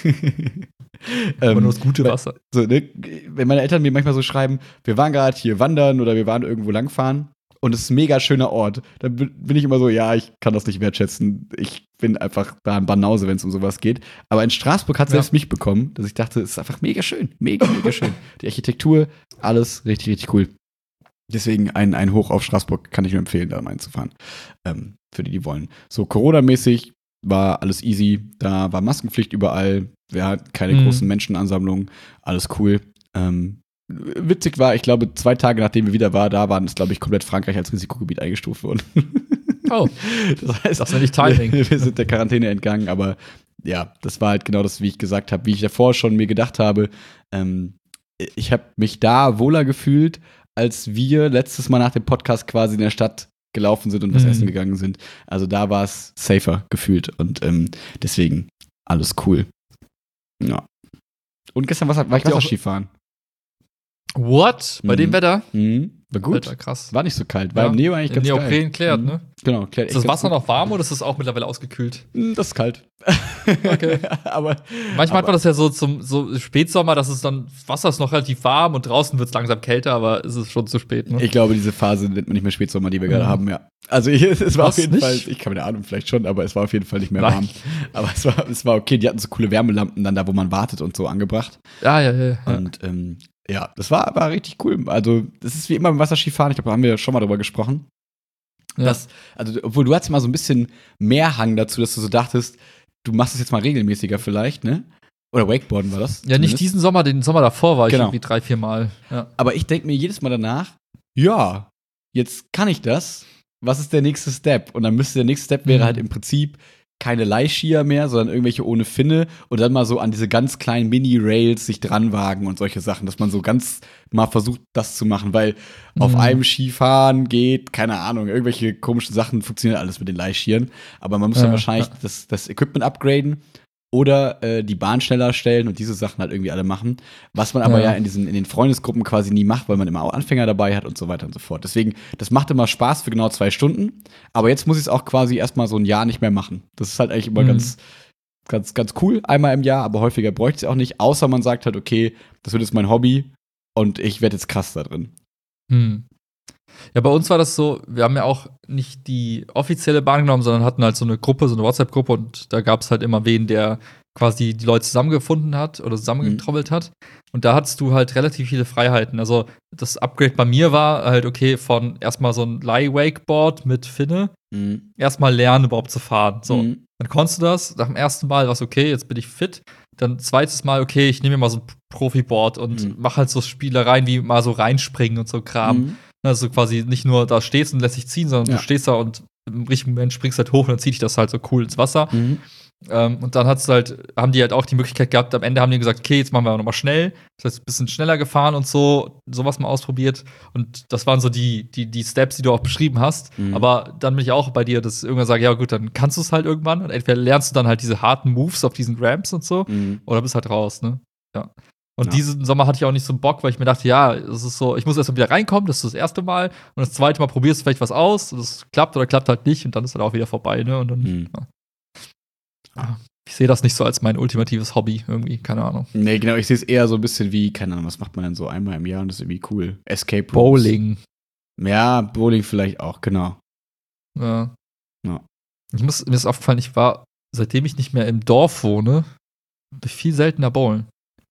Aber ähm, nur das gute weil- Wasser. So, ne, wenn meine Eltern mir manchmal so schreiben, wir waren gerade hier wandern oder wir waren irgendwo langfahren und es ist ein mega schöner Ort, dann bin bin ich immer so, ja, ich kann das nicht wertschätzen. Ich bin einfach da ein Banause, wenn es um sowas geht. Aber in Straßburg hat Ja. selbst mich bekommen, dass ich dachte, es ist einfach mega schön. Mega, mega schön. Die Architektur, alles richtig, richtig cool. Deswegen ein, ein Hoch auf Straßburg kann ich nur empfehlen, da mal hinzufahren. Ähm, für die, die wollen. So, Corona-mäßig war alles easy. Da war Maskenpflicht überall. Wir hatten keine Mhm. großen Menschenansammlungen. Alles cool. Ähm, witzig war, ich glaube, zwei Tage nachdem wir wieder war, da waren es, glaube ich, komplett Frankreich als Risikogebiet eingestuft worden. Oh, Das heißt, das nenne ich Timing. wir, wir sind der Quarantäne entgangen, aber ja, das war halt genau das, wie ich gesagt habe, wie ich davor schon mir gedacht habe. Ähm, ich habe mich da wohler gefühlt, als wir letztes Mal nach dem Podcast quasi in der Stadt gelaufen sind und was Mhm. essen gegangen sind. Also da war es safer gefühlt und ähm, deswegen alles cool. Ja. Und gestern was, war ich Habt ihr auch- Wasserskifahren. What? Bei Mhm. dem Wetter? Mhm. War gut. Alter, krass. War nicht so kalt. War Ja. im Neo eigentlich ganz Neopren geil. klärt, Mhm. ne? Genau, klärt Ist echt das ganz Wasser gut. noch warm oder ist es auch mittlerweile ausgekühlt? Mm, Das ist kalt. Okay. aber Manchmal Aber- hat man das ja so zum so Spätsommer, dass es dann Wasser ist noch relativ warm und draußen wird es langsam kälter, aber es ist schon zu spät. Ne? ich glaube, diese Phase nennt man nicht mehr Spätsommer, die wir gerade Mhm. haben, ja. Also es war Was, auf jeden nicht? Fall, ich kann mir eine Ahnung, vielleicht schon, aber es war auf jeden Fall nicht mehr Nein. warm. Aber es war, es war okay, die hatten so coole Wärmelampen dann da, wo man wartet und so angebracht. Ja, ja, ja. ja. Und ähm, ja, das war, war richtig cool. Also das ist wie immer beim Wasserskifahren, ich glaube, da haben wir ja schon mal drüber gesprochen. Ja. Das, also, obwohl du hattest mal so ein bisschen mehr Hang dazu, dass du so dachtest, du machst es jetzt mal regelmäßiger vielleicht, ne? Oder Wakeboarden war das? Ja, nicht zumindest. diesen Sommer, den Sommer davor war ich Genau. irgendwie drei, vier Mal. Ja. Aber ich denke mir jedes Mal danach, ja, jetzt kann ich das. Was ist der nächste Step? Und dann müsste der nächste Step wäre Mhm. halt im Prinzip keine Leihskier mehr, sondern irgendwelche ohne Finne und dann mal so an diese ganz kleinen Mini-Rails sich dranwagen und solche Sachen, dass man so ganz mal versucht, das zu machen, weil auf Mhm. einem Skifahren geht, keine Ahnung, irgendwelche komischen Sachen funktioniert alles mit den Leihskieren, aber man muss Ja, dann wahrscheinlich ja. das, das Equipment upgraden oder äh, die Bahn schneller stellen und diese Sachen halt irgendwie alle machen, was man aber ja, Ja. in diesen in den Freundesgruppen quasi nie macht, weil man immer auch Anfänger dabei hat und so weiter und so fort. Deswegen, das macht immer Spaß für genau zwei Stunden, aber jetzt muss ich es auch quasi erstmal so ein Jahr nicht mehr machen. Das ist halt eigentlich immer Mhm. ganz, ganz, ganz cool, einmal im Jahr, aber häufiger bräuchte ich es auch nicht, außer man sagt halt, okay, das wird jetzt mein Hobby und ich werde jetzt krass da drin. Hm. Ja, bei uns war das so, wir haben ja auch nicht die offizielle Bahn genommen, sondern hatten halt so eine Gruppe, so eine WhatsApp-Gruppe und da gab es halt immer wen, der quasi die Leute zusammengefunden hat oder zusammengetrommelt hat. Und da hattest du halt relativ viele Freiheiten. Also das Upgrade bei mir war halt, okay, von erstmal so ein Leih-Wakeboard mit Finne, Mhm. erstmal lernen überhaupt zu fahren. So, Mhm. dann konntest du das, nach dem ersten Mal war es okay, jetzt bin ich fit. Dann zweites Mal, okay, ich nehme mir mal so ein Profiboard und Mhm. mach halt so Spielereien wie mal so reinspringen und so Kram. Mhm. Also quasi nicht nur da stehst und lässt dich ziehen, sondern Ja. du stehst da und im richtigen Moment springst halt hoch und dann zieht dich das halt so cool ins Wasser. Mhm. Ähm, und dann hat's halt, haben die halt auch die Möglichkeit gehabt, am Ende haben die gesagt, okay, jetzt machen wir nochmal schnell. Das heißt, ein bisschen schneller gefahren und so, sowas mal ausprobiert. Und das waren so die, die, die Steps, die du auch beschrieben hast. Mhm. Aber dann bin ich auch bei dir, dass ich irgendwann sage, ja gut, dann kannst du es halt irgendwann. Und entweder lernst du dann halt diese harten Moves auf diesen Ramps und so, Mhm. oder bist halt raus, ne? Ja. Und Ja. diesen Sommer hatte ich auch nicht so einen Bock, weil ich mir dachte, ja, es ist so, ich muss erst mal wieder reinkommen, das ist das erste Mal. Und das zweite Mal probierst du vielleicht was aus, und das klappt oder klappt halt nicht und dann ist halt auch wieder vorbei, ne? Und dann, Mhm. ja. Ja, ich sehe das nicht so als mein ultimatives Hobby irgendwie, keine Ahnung. Nee, genau, ich sehe es eher so ein bisschen wie, keine Ahnung, was macht man denn so einmal im Jahr und das ist irgendwie cool. Escape Rooms. Bowling. Ja, Bowling vielleicht auch, genau. Ja. Ja. Ich muss, mir ist aufgefallen, ich war, seitdem ich nicht mehr im Dorf wohne, viel seltener bowlen.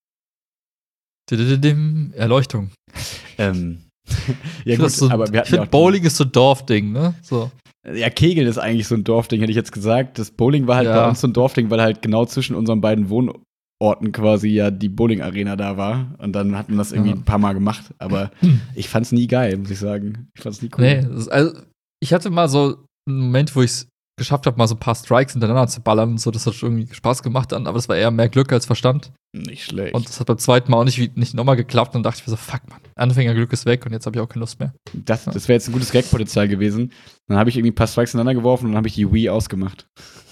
Didididim, Erleuchtung. Ähm, ja, Ich gut, find das so, aber wir ich hatten ja finde, auch Bowling ist so Dorfding, ne? So. Ja, Kegeln ist eigentlich so ein Dorfding, hätte ich jetzt gesagt. Das Bowling war halt Ja. bei uns so ein Dorfding, weil halt genau zwischen unseren beiden Wohnorten quasi ja die Bowling-Arena da war. Und dann hat man das irgendwie Ja. ein paar Mal gemacht. Aber ich fand's nie geil, muss ich sagen. Ich fand's nie cool. Nee, das ist, also ich hatte mal so einen Moment, wo ich es geschafft habe, mal so ein paar Strikes hintereinander zu ballern und so. Das hat schon irgendwie Spaß gemacht dann, aber das war eher mehr Glück als Verstand. Nicht schlecht. Und das hat beim zweiten Mal auch nicht, nicht nochmal geklappt und dachte ich mir so, fuck, Mann, Anfängerglück ist weg und jetzt habe ich auch keine Lust mehr. Das, das wäre jetzt ein gutes Gag-Potenzial gewesen. Dann habe ich irgendwie ein paar Strikes ineinander geworfen und dann habe ich die Wii ausgemacht.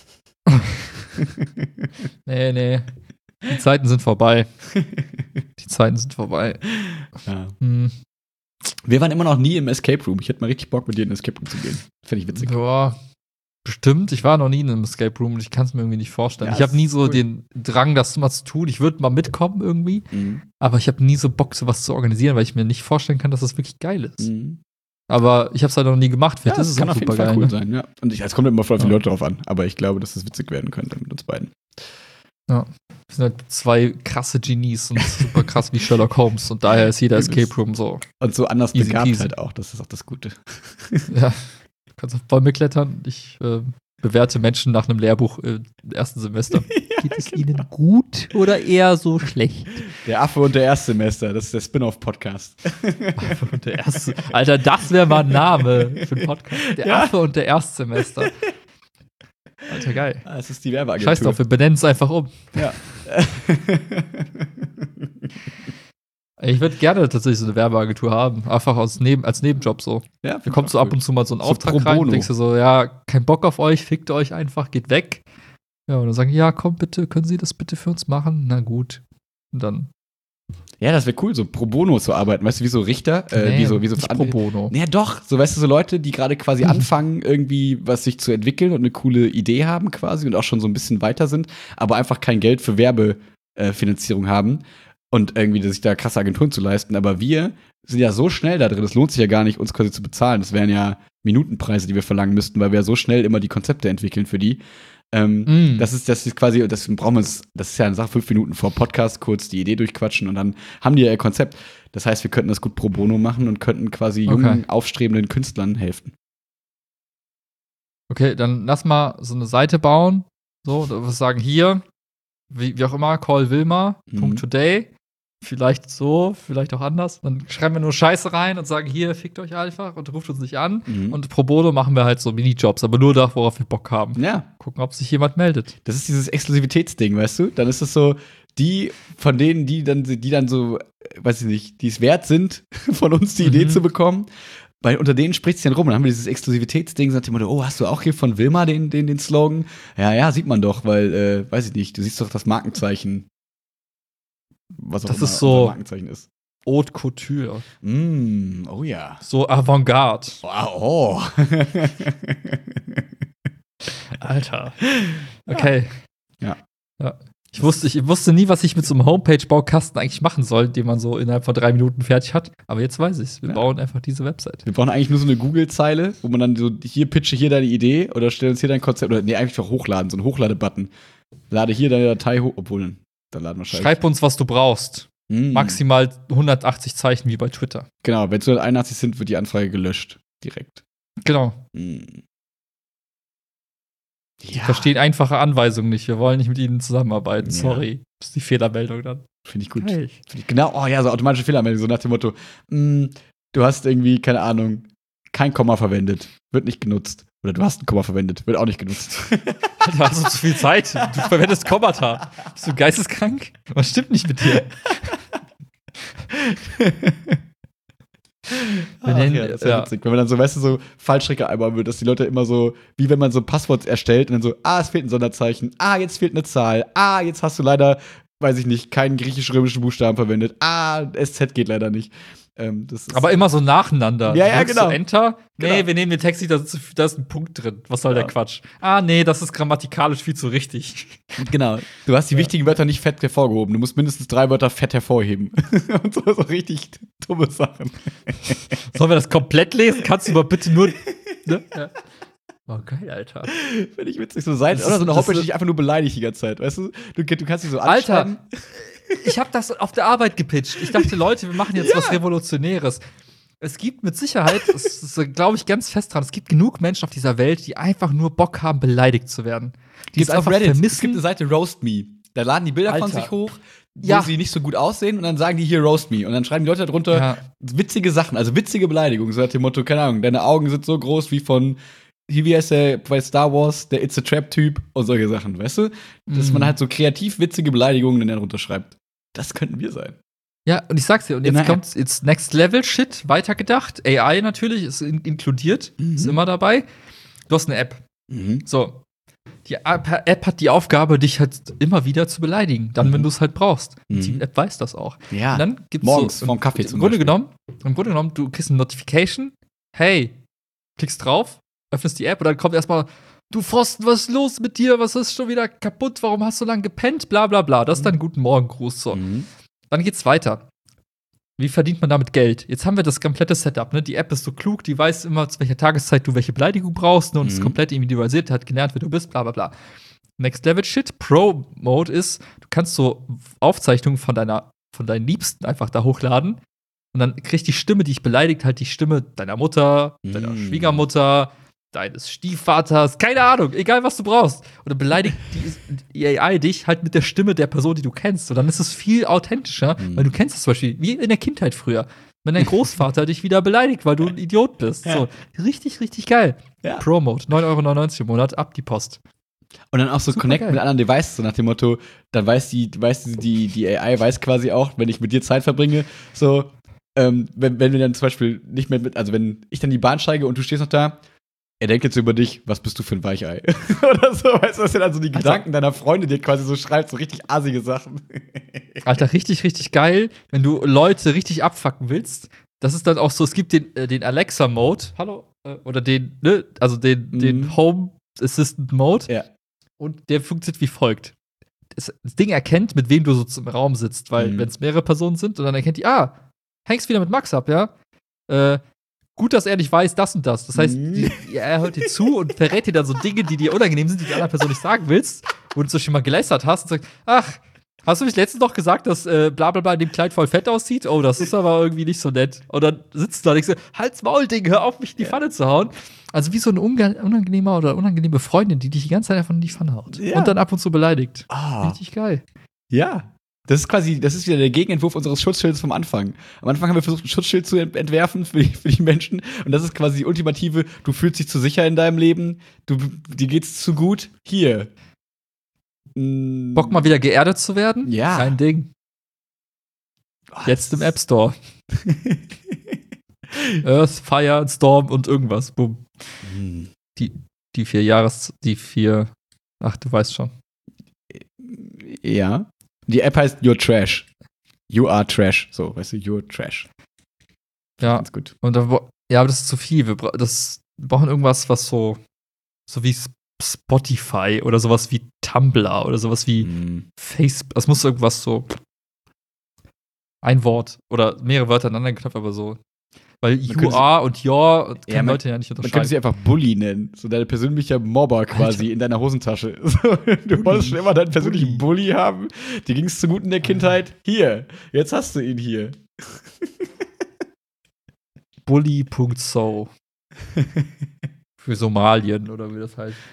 Nee, nee. Die Zeiten sind vorbei. Die Zeiten sind vorbei. Ja. Hm. Wir waren immer noch nie im Escape Room. Ich hätte mal richtig Bock, mit dir in den Escape Room zu gehen. Finde ich witzig. Ja, bestimmt. Ich war noch nie in einem Escape Room und ich kann es mir irgendwie nicht vorstellen. Ja, ich habe nie so cool. den Drang, das mal zu tun. Ich würde mal mitkommen irgendwie, Mhm. aber ich habe nie so Bock, sowas zu organisieren, weil ich mir nicht vorstellen kann, dass das wirklich geil ist. Mhm. Aber ich habe es halt noch nie gemacht. Ja, Vielleicht das ist es kann auch auf jeden super Fall geil. cool Ne? sein. Ja. Und ich, es kommt immer voll auf die Ja. Leute drauf an. Aber ich glaube, dass das witzig werden könnte mit uns beiden. Wir sind halt zwei krasse Genies und super krass wie Sherlock Holmes und daher ist jeder Escape Room so. Und so anders Easy begabt peasy. halt auch. Das ist auch das Gute. Ja, du kannst auf Bäume klettern. Ich äh, bewerte Menschen nach einem Lehrbuch äh, im ersten Semester. Geht es Ihnen gut oder eher so schlecht? Der Affe und der Erstsemester. Das ist der Spin-off-Podcast. Und der erste. Alter, das wäre mal ein Name für einen Podcast. Der Ja. Affe und der Erstsemester. Alter, geil. Ah, es ist die Werbeagentur. Scheiß drauf, wir benennen es einfach um. Ja. Ich würde gerne tatsächlich so eine Werbeagentur haben. Einfach aus neben, als Nebenjob so. ja, Da kommt so ab und zu mal so ein So Auftrag pro rein bono. und denkst du so, ja, kein Bock auf euch, fickt euch einfach, geht weg. Ja, und dann sagen, ja, komm bitte, können Sie das bitte für uns machen? Na gut. Und dann, Ja, das wäre cool, so pro bono zu arbeiten. Weißt du, wie so Richter? Äh, nee, wie so, wie so nicht pro bono. Ja, doch. So, weißt du, so Leute, die gerade quasi Mhm. anfangen, irgendwie was sich zu entwickeln und eine coole Idee haben quasi und auch schon so ein bisschen weiter sind, aber einfach kein Geld für Werbefinanzierung haben und irgendwie sich da krasse Agenturen zu leisten. Aber wir sind ja so schnell da drin, es lohnt sich ja gar nicht, uns quasi zu bezahlen. Das wären ja Minutenpreise, die wir verlangen müssten, weil wir ja so schnell immer die Konzepte entwickeln für die. Ähm, Mm. Das ist, das ist quasi, das brauchen wir uns, das ist ja eine Sache, fünf Minuten vor Podcast kurz die Idee durchquatschen und dann haben die ja ihr Konzept. Das heißt, wir könnten das gut pro bono machen und könnten quasi jungen, Okay. aufstrebenden Künstlern helfen. Okay, dann lass mal so eine Seite bauen. So, da wir sagen hier, wie, wie auch immer, call Wilma, Mhm. Punkt today. Vielleicht so, vielleicht auch anders. Dann schreiben wir nur Scheiße rein und sagen, hier, fickt euch einfach und ruft uns nicht an. Mhm. Und pro bono machen wir halt so Minijobs, aber nur da, worauf wir Bock haben. Ja, Gucken, ob sich jemand meldet. das ist dieses Exklusivitätsding, weißt du? Dann ist es so, die von denen, die dann, die dann so, äh, weiß ich nicht, die es wert sind, von uns die Mhm. Idee zu bekommen. Weil unter denen spricht es dann rum. Dann haben wir dieses Exklusivitätsding, sagt jemand, oh, hast du auch hier von Wilma den, den, den Slogan? Ja, ja, sieht man doch, weil, äh, weiß ich nicht, du siehst doch das Markenzeichen. Was auch Das immer ist so- unser Markenzeichen ist. Haute Couture. Mm, oh ja. So Avantgarde. Wow, oh. Alter. Okay. Ja. Ja. Ich wusste, ich wusste nie, was ich mit so einem Homepage-Baukasten eigentlich machen soll, den man so innerhalb von drei Minuten fertig hat. Aber jetzt weiß ich's. Wir Ja. bauen einfach diese Website. Wir brauchen eigentlich nur so eine Google-Zeile, wo man dann so, hier pitche hier deine Idee oder stell uns hier dein Konzept. Oder nee, eigentlich doch hochladen, so ein Hochlade-Button. Lade hier deine Datei hoch, obwohl, dann laden wir Scheiße. Schreib uns, was du brauchst. Mm. Maximal hundertachtzig Zeichen wie bei Twitter. Genau, wenn es hunderteinundachtzig sind, wird die Anfrage gelöscht. Direkt. Genau. Mm. Die verstehen einfache Anweisungen nicht. Wir wollen nicht mit ihnen zusammenarbeiten. Ja. Sorry. Das ist die Fehlermeldung dann. Finde ich gut. Geil. Find ich, genau, oh ja, so automatische Fehlermeldung, so nach dem Motto, mm, du hast irgendwie, keine Ahnung, kein Komma verwendet, wird nicht genutzt. Oder du hast ein Komma verwendet, wird auch nicht genutzt. Du hast so zu viel Zeit. Du verwendest Kommata. Bist du geisteskrank? Was stimmt nicht mit dir? Wir Ach nennen- ja, das ist ja ja. witzig. Wenn man dann so, weißt du, so Fallstricke einbauen wird, dass die Leute immer so, wie wenn man so ein Passwort erstellt und dann so, ah, es fehlt ein Sonderzeichen, ah, jetzt fehlt eine Zahl, ah, jetzt hast du leider, weiß ich nicht, keinen griechisch-römischen Buchstaben verwendet, ah, S Z geht leider nicht. Ähm, das ist Aber immer so nacheinander. Ja, ja, Drückst genau. du Enter. Nee, Genau. wir nehmen den Text nicht, da ist, da ist ein Punkt drin. Was soll Ja. der Quatsch? Ah, nee, das ist grammatikalisch viel zu richtig. Genau. Du hast die Ja. wichtigen Wörter nicht fett hervorgehoben. Du musst mindestens drei Wörter fett hervorheben. Und so, so richtig dumme Sachen. Sollen wir das komplett lesen? Kannst du mal bitte nur. Ne? Ja. Oh, geil, Alter. Finde ich witzig. So sein. Das Oder so eine ist- Homepage, das die dich einfach nur beleidigt die ganze Zeit. Weißt du? Du, du kannst dich so Alter. anschreiben. Ich habe das auf der Arbeit gepitcht. Ich dachte, Leute, wir machen jetzt was Revolutionäres. Es gibt mit Sicherheit, das glaube ich ganz fest dran, es gibt genug Menschen auf dieser Welt, die einfach nur Bock haben, beleidigt zu werden. Die es einfach Es gibt vermissen. eine Seite Roast Me. Da laden die Bilder von Alter. sich hoch, wo Ja. sie nicht so gut aussehen und dann sagen die hier Roast Me. Und dann schreiben die Leute darunter Ja. witzige Sachen, also witzige Beleidigungen. So nach dem Motto, keine Ahnung, deine Augen sind so groß wie von hier wie heißt der bei Star Wars, der It's a Trap-Typ und solche Sachen, weißt du? Dass Mhm. man halt so kreativ witzige Beleidigungen dann runterschreibt. Das könnten wir sein. Ja, und ich sag's dir, und In jetzt einer kommt jetzt Next Level Shit, weitergedacht. A I natürlich ist in inkludiert, Mhm. ist immer dabei. Du hast eine App. Mhm. So. Die App App hat die Aufgabe, dich halt immer wieder zu beleidigen, dann, Mhm. wenn du es halt brauchst. Und Mhm. die App weiß das auch. Ja. Und dann gibt's Morgens so, vorm Kaffee im zum Grunde Beispiel. genommen, Im Grunde genommen, du kriegst eine Notification, hey, klickst drauf, öffnest die App und dann kommt erstmal, du Pfosten, was ist los mit dir? Was ist schon wieder kaputt? Warum hast du so lange gepennt? Bla bla bla. Das ist dein Guten Morgen-Gruß. So. Mhm. Dann geht's weiter. Wie verdient man damit Geld? Jetzt haben wir das komplette Setup. Ne? Die App ist so klug, die weiß immer, zu welcher Tageszeit du welche Beleidigung brauchst, ne? Und Mhm. ist komplett individualisiert, hat gelernt, wer du bist, bla bla bla. Next Level Shit, Pro-Mode ist, du kannst so Aufzeichnungen von deiner, von deinen Liebsten einfach da hochladen. Und dann kriegt die Stimme, die dich beleidigt, halt die Stimme deiner Mutter, deiner Mhm. Schwiegermutter, deines Stiefvaters, keine Ahnung, egal was du brauchst. Und dann beleidigt die, die A I dich halt mit der Stimme der Person, die du kennst. Und dann ist es viel authentischer, Mhm. weil du kennst es zum Beispiel, wie in der Kindheit früher. Wenn dein Großvater dich wieder beleidigt, weil du ein Idiot bist. So, richtig, richtig geil. Ja. Pro-Mode, neun Euro neunundneunzig im Monat, ab die Post. Und dann auch so Super connect geil. mit anderen Devices, so nach dem Motto, dann weiß die, weiß die, die, die A I weiß quasi auch, wenn ich mit dir Zeit verbringe, so, ähm, wenn, wenn wir dann zum Beispiel nicht mehr mit, also wenn ich dann die Bahn steige und du stehst noch da, er denkt jetzt über dich, was bist du für ein Weichei? Oder so, weißt du, das sind also die Alter. Gedanken deiner Freunde, die quasi so schreibt, so richtig assige Sachen. Alter, richtig, richtig geil, wenn du Leute richtig abfacken willst. Das ist dann auch so, es gibt den, äh, den Alexa-Mode, hallo, äh, oder den, ne, also den, Mhm. den Home Assistant-Mode. Ja. Und der funktioniert wie folgt. Das, das Ding erkennt, mit wem du so im Raum sitzt, weil Mhm. wenn es mehrere Personen sind, und dann erkennt die, ah, hängst wieder mit Max ab, ja? Äh, gut, dass er nicht weiß, das und das. Das heißt, Mhm. die, ja, er hört dir zu und verrät dir dann so Dinge, die dir unangenehm sind, die der anderen Person nicht sagen willst, wo du so schon mal gelästert hast und sagst, ach, hast du mich letztens noch gesagt, dass äh, bla bla bla in dem Kleid voll fett aussieht? Oh, das ist aber irgendwie nicht so nett. Und dann sitzt du da und denkst, Halt's Maul, Ding, hör auf, mich in die Pfanne zu hauen. Also wie so ein unge- unangenehmer oder unangenehme Freundin, die dich die ganze Zeit einfach in die Pfanne haut. Ja. Und dann ab und zu beleidigt. Ah, Richtig geil. ja. Das ist quasi, das ist wieder der Gegenentwurf unseres Schutzschilds vom Anfang. Am Anfang haben wir versucht, ein Schutzschild zu ent- entwerfen für die, für die Menschen. Und das ist quasi die ultimative, du fühlst dich zu sicher in deinem Leben, du, dir geht's zu gut. Hier. Mm. Bock mal wieder geerdet zu werden? Ja. Kein Ding. Jetzt im App Store. Earth, Fire, Storm und irgendwas. Boom. Hm. Die vier Jahres, die vier, ach, du weißt schon. Ja. Die App heißt You're Trash. You are Trash. So, weißt du, You're Trash. Ja, Ganz gut. und da, wo- ja, aber das ist zu viel. Wir, bra das, wir brauchen irgendwas, was so, so wie Sp- Spotify oder sowas wie Tumblr oder sowas wie Hm. Facebook. Das muss irgendwas so ein Wort oder mehrere Wörter aneinander geknüpft, aber so. Weil Man you könnte are und your können Ja, man- Leute ja nicht Man könnte sie unterscheiden. einfach Bully nennen. So dein persönlicher Mobber quasi in deiner Hosentasche. So, du wolltest schon immer deinen persönlichen Bully haben. Dir ging es zu gut in der Kindheit. Hier, jetzt hast du ihn hier. Bully.so. Für Somalien oder wie das heißt.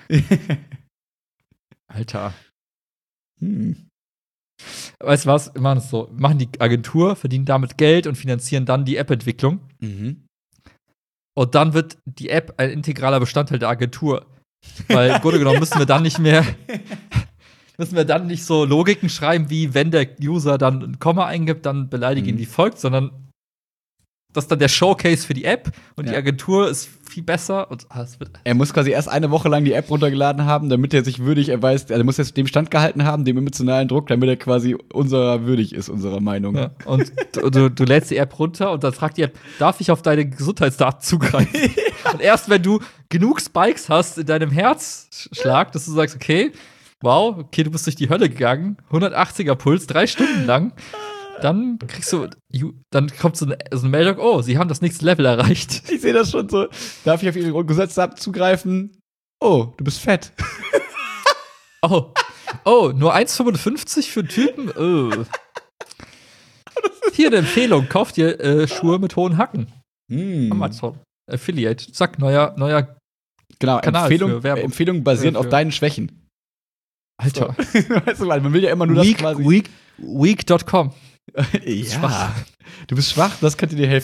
Alter. hm. Weißt du was? Wir machen es so. Wir machen die Agentur, verdienen damit Geld und finanzieren dann die App-Entwicklung. Mhm. Und dann wird die App ein integraler Bestandteil der Agentur. Weil im Grunde genommen müssen wir dann nicht mehr müssen wir dann nicht so Logiken schreiben, wie wenn der User dann ein Komma eingibt, dann beleidige ihn Mhm. wie folgt, sondern das ist dann der Showcase für die App und die Ja. Agentur ist viel besser und ah, es wird Er muss quasi erst eine Woche lang die App runtergeladen haben, damit er sich würdig erweist. Also er muss jetzt dem Stand gehalten haben, dem emotionalen Druck, damit er quasi unserer würdig ist, unserer Meinung. ja. Und du, du, du lädst die App runter und dann fragt die App, darf ich auf deine Gesundheitsdaten zugreifen? Und erst wenn du genug Spikes hast in deinem Herzschlag, dass du sagst, okay, wow, okay, du bist durch die Hölle gegangen, hundertachtziger Puls, drei Stunden lang, dann kriegst du, ju- dann kommt so eine, so eine Meldung, oh, sie haben das nächste Level erreicht. Ich sehe das schon so. Darf ich auf ihre Grundgesetze zugreifen? Oh, du bist fett. Oh, oh, nur eins Komma fünfundfünfzig für einen Typen? Oh. Hier eine Empfehlung, kauft dir äh, Schuhe mit hohen Hacken. Hm. Amazon. Affiliate. Zack, neuer, neuer, Genau, Kanal Empfehlung, für Werbung. Empfehlung basierend Für- auf deinen Schwächen. Alter. Weißt du, weil man will ja immer nur das Weak, quasi. weak, weak Punkt com. Ja. schwach. Du bist schwach, das könnte dir helfen.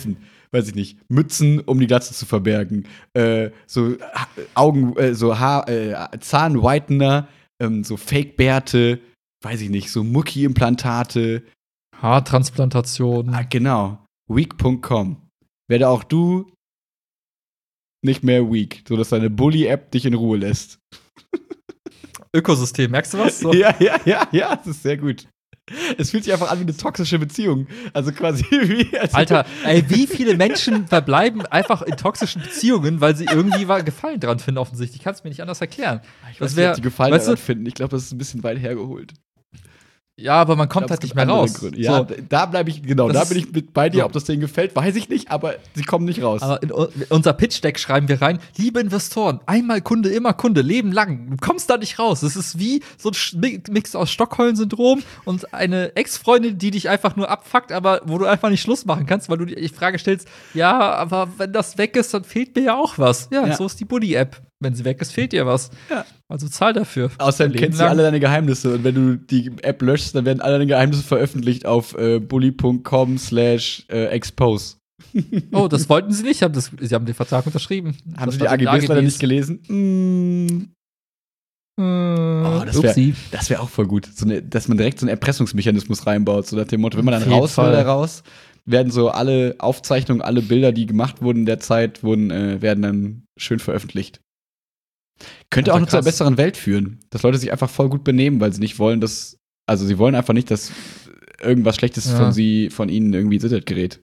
weiß ich nicht, Mützen, um die Glatze zu verbergen, äh, so ha Augen, äh, so Haar, äh, Zahnwhitener, ähm, so Fake-Bärte, weiß ich nicht, so Mucki-Implantate. Haartransplantation. Ah, genau. Weak Punkt com. Werde auch du nicht mehr weak, sodass deine Bully-App dich in Ruhe lässt. Ökosystem, merkst du was? So. Ja, ja, ja, ja, das ist sehr gut. Es fühlt sich einfach an wie eine toxische Beziehung. Also quasi wie. Also Alter, ey, wie viele Menschen verbleiben einfach in toxischen Beziehungen, weil sie irgendwie wa- Gefallen dran finden, offensichtlich. Ich kann es mir nicht anders erklären. ich das weiß wär- nicht, ob die Gefallen weißt du- daran finden. Ich glaube, das ist ein bisschen weit hergeholt. Ja, aber man kommt Ich glaub, halt es nicht gibt mehr andere raus. Gründe. Ja, So. d- da bleibe ich, genau, Das da ist- bin ich mit bei dir. so. Ob das denen gefällt, weiß ich nicht, aber sie kommen nicht raus. Aber in u- unser Pitch-Deck schreiben wir rein: Liebe Investoren, einmal Kunde, immer Kunde, Leben lang. Du kommst da nicht raus. Es ist wie so ein Sch- Mi- Mix aus Stockholm-Syndrom und eine Ex-Freundin, die dich einfach nur abfuckt, aber wo du einfach nicht Schluss machen kannst, weil du dir die Frage stellst: Ja, aber wenn das weg ist, dann fehlt mir ja auch was. Ja, Ja. so ist die Buddy-App. Wenn sie weg ist, fehlt dir was. Ja. Also zahl dafür. Außerdem Leben kennt sie lang. alle deine Geheimnisse. Und wenn du die App löschst, dann werden alle deine Geheimnisse veröffentlicht auf äh, bully Punkt com slash expose. Oh, das wollten sie nicht. Haben das, sie haben den Vertrag unterschrieben. Haben Das sie die stand in A G Bs leider den nicht gelesen? Mm. Oh, das wär- Upsi. Das wäre auch voll gut, so eine, dass man direkt so einen Erpressungsmechanismus reinbaut, so nach dem Motto, wenn man dann Auf jeden raus will, Fall. da raus, werden so alle Aufzeichnungen, alle Bilder, die gemacht wurden in der Zeit, wurden, äh, werden dann schön veröffentlicht. Könnte Alter, auch nur zu einer krass. besseren Welt führen, dass Leute sich einfach voll gut benehmen, weil sie nicht wollen, dass, also sie wollen einfach nicht, dass irgendwas Schlechtes Ja. von sie, von ihnen irgendwie ins Internet gerät.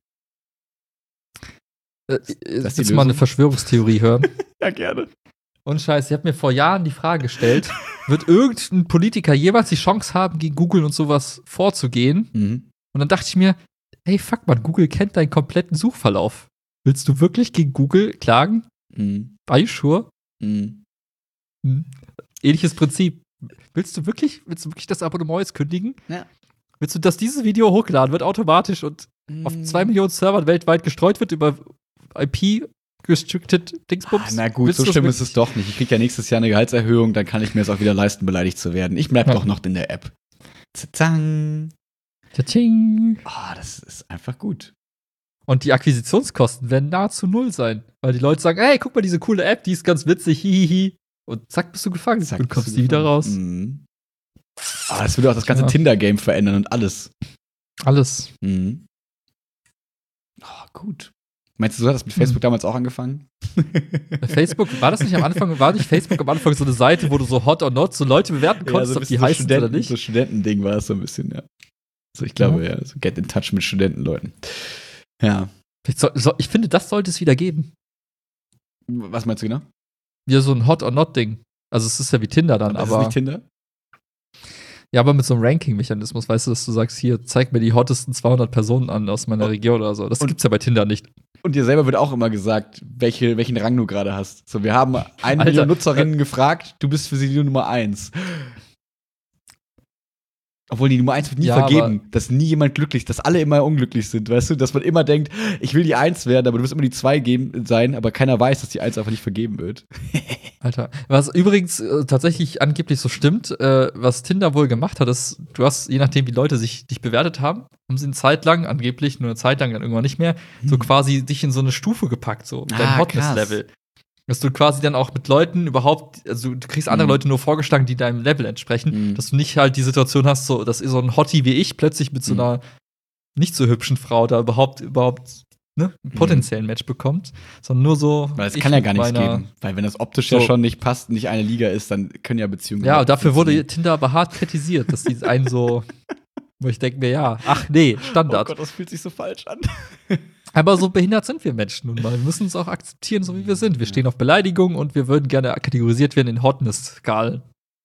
Äh, das die Willst du mal eine Lösung? Verschwörungstheorie hören? Ja, gerne. Und Scheiß, ich habe mir vor Jahren die Frage gestellt, wird irgendein Politiker jemals die Chance haben, gegen Google und sowas vorzugehen? Mhm. Und dann dachte ich mir, hey, fuck man, Google kennt deinen kompletten Suchverlauf. Willst du wirklich gegen Google klagen? Mhm. Are you sure? Mhm. Hm. Ähnliches Prinzip. Willst du wirklich, willst du wirklich das Abonnement jetzt kündigen? Ja. Willst du, dass dieses Video hochgeladen wird automatisch und auf zwei Millionen Servern weltweit gestreut wird über I P restricted Dingsbums? Ah, na gut, Willst so du das schlimm ist wirklich? es doch nicht. Ich krieg ja nächstes Jahr eine Gehaltserhöhung, dann kann ich mir es auch wieder leisten, beleidigt zu werden. Ich bleib Ja. doch noch in der App. Zang. Tsching. Ah, das ist einfach gut. Und die Akquisitionskosten werden nahezu null sein. Weil die Leute sagen, hey, guck mal, diese coole App, die ist ganz witzig, hihihi. Und zack, bist du gefangen. Zack, und bist kommst du nie wieder gefangen. raus. Mhm. Ah, das würde auch das ganze Ja. Tinder-Game verändern und alles. Alles. Mhm. Ah, gut. Meinst du, so hat das mit Facebook damals auch angefangen? Bei Facebook, war das nicht am Anfang, war nicht Facebook am Anfang so eine Seite, wo du so hot or not so Leute bewerten konntest, so ein ob die bisschen so heißen oder Studenten- nicht? So Studentending war es so ein bisschen, ja. So, ich glaube, ja, so get in touch mit Studentenleuten. Ja. Ich, soll, so, ich finde, das sollte es wieder geben. Was meinst du genau? Wieder so ein hot or not Ding. Also es ist ja wie Tinder dann, Aber ist es aber nicht Tinder? ja, aber mit so einem Ranking-Mechanismus, weißt du, dass du sagst, hier, zeig mir die hottesten zweihundert Personen an aus meiner Und- Region oder so. Das und- gibt's ja bei Tinder nicht. Und dir selber wird auch immer gesagt, welche, welchen Rang du gerade hast. So, wir haben eine Alter, Million Nutzerinnen gefragt, du bist für sie die Nummer eins. Obwohl die Nummer eins wird nie Ja, vergeben, dass nie jemand glücklich ist, dass alle immer unglücklich sind, weißt du? Dass man immer denkt, ich will die Eins werden, aber du wirst immer die Zwei geben, sein, aber keiner weiß, dass die Eins einfach nicht vergeben wird. Alter. Was übrigens äh, tatsächlich angeblich so stimmt, äh, was Tinder wohl gemacht hat, ist, du hast, je nachdem, wie Leute sich dich bewertet haben, haben sie eine Zeit lang, angeblich nur eine Zeit lang, dann irgendwann nicht mehr, so quasi dich in so eine Stufe gepackt, so dein Ah, Hotness-Level. Dass du quasi dann auch mit Leuten überhaupt, also du kriegst andere Mhm. Leute nur vorgeschlagen, die deinem Level entsprechen, Mhm. dass du nicht halt die Situation hast, so, dass so ein Hottie wie ich plötzlich mit so Mhm. einer nicht so hübschen Frau da überhaupt, überhaupt ne, einen potenziellen Match bekommt, sondern nur so. Weil es ich kann ja mit gar nichts meiner- geben. Weil wenn das optisch So. ja schon nicht passt, nicht eine Liga ist, dann können ja Beziehungen Ja, überhaupt dafür wurde funktionieren. Tinder aber hart kritisiert, dass die einen so, wo ich denke mir, ja, ach nee, Oh Standard. Gott, das fühlt sich so falsch an. Aber so behindert sind wir Menschen nun mal. Wir müssen uns auch akzeptieren, so wie wir sind. Wir stehen auf Beleidigung und wir würden gerne kategorisiert werden in Hotness-Skalen.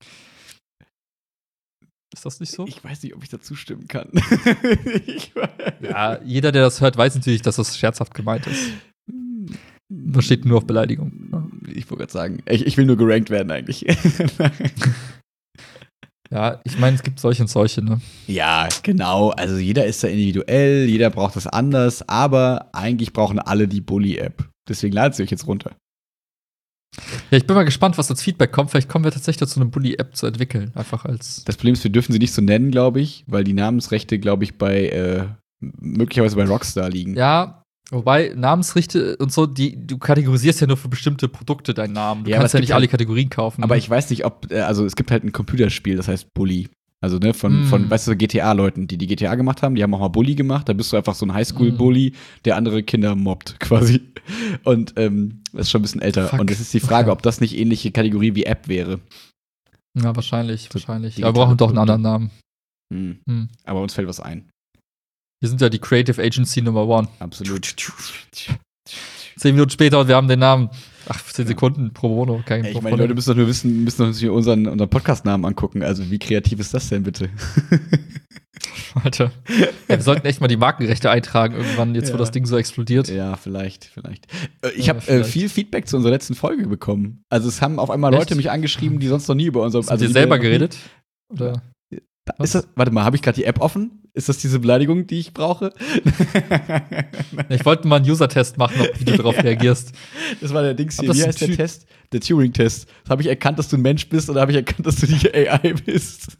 Ist das nicht so? Ich weiß nicht, ob ich dazu stimmen kann. ich Ja, jeder, der das hört, weiß natürlich, dass das scherzhaft gemeint ist. Man steht nur auf Beleidigung. Ich wollte gerade sagen, ich, ich will nur gerankt werden eigentlich. Ja, ich meine, es gibt solche und solche, ne? Ja, genau. Also jeder ist da individuell, jeder braucht das anders, aber eigentlich brauchen alle die Bully-App. Deswegen ladet sie euch jetzt runter. Ja, ich bin mal gespannt, was als Feedback kommt. Vielleicht kommen wir tatsächlich dazu, eine Bully-App zu entwickeln. Einfach als. Das Problem ist, wir dürfen sie nicht so nennen, glaube ich, weil die Namensrechte, glaube ich, bei äh, möglicherweise bei Rockstar liegen. Ja, Wobei, Namensrichte und so, die, du kategorisierst ja nur für bestimmte Produkte deinen Namen. Du Ja, aber kannst es ja gibt nicht alle halt- Kategorien kaufen. Aber ne? ich weiß nicht, ob, äh, also es gibt halt ein Computerspiel, das heißt Bully. Also, ne, von, Mm. von, weißt du, so G T A-Leuten, die die G T A gemacht haben, die haben auch mal Bully gemacht. Da bist du einfach so ein Highschool-Bully, der andere Kinder mobbt, quasi. Und ähm, das ist schon ein bisschen älter. Fuck. Und es ist die Frage, Okay. ob das nicht ähnliche Kategorie wie App wäre. Ja, wahrscheinlich, So wahrscheinlich. digitale Aber wir brauchen doch einen Produkte. anderen Namen. Hm. Hm. Aber uns fällt was ein. Wir sind ja die Creative Agency Number One. Absolut. Zehn Minuten später und wir haben den Namen. Ach, zehn Sekunden pro Bono. Kein Ey, ich meine, die Leute müssen doch nur wissen, müssen doch sich unseren, unseren Podcast-Namen angucken. Also, wie kreativ ist das denn bitte? Alter. Ja, wir sollten echt mal die Markenrechte eintragen irgendwann, jetzt wo Ja. das Ding so explodiert. Ja, vielleicht, vielleicht. Äh, Ich Ja, habe äh, vielleicht. viel Feedback zu unserer letzten Folge bekommen. Also es haben auf einmal Echt? Leute mich angeschrieben, die sonst noch nie über unser Hast du also dir die selber wir noch nie- geredet? Oder? Da- Ist das, warte mal, habe ich gerade die App offen? Ist das diese Beleidigung, die ich brauche? Ich wollte mal einen User-Test machen, ob, wie du darauf reagierst. Das war der Dings Ob hier. das Wie ein heißt der Typ- Test? Der Turing-Test. Habe ich erkannt, dass du ein Mensch bist oder habe ich erkannt, dass du die A I bist?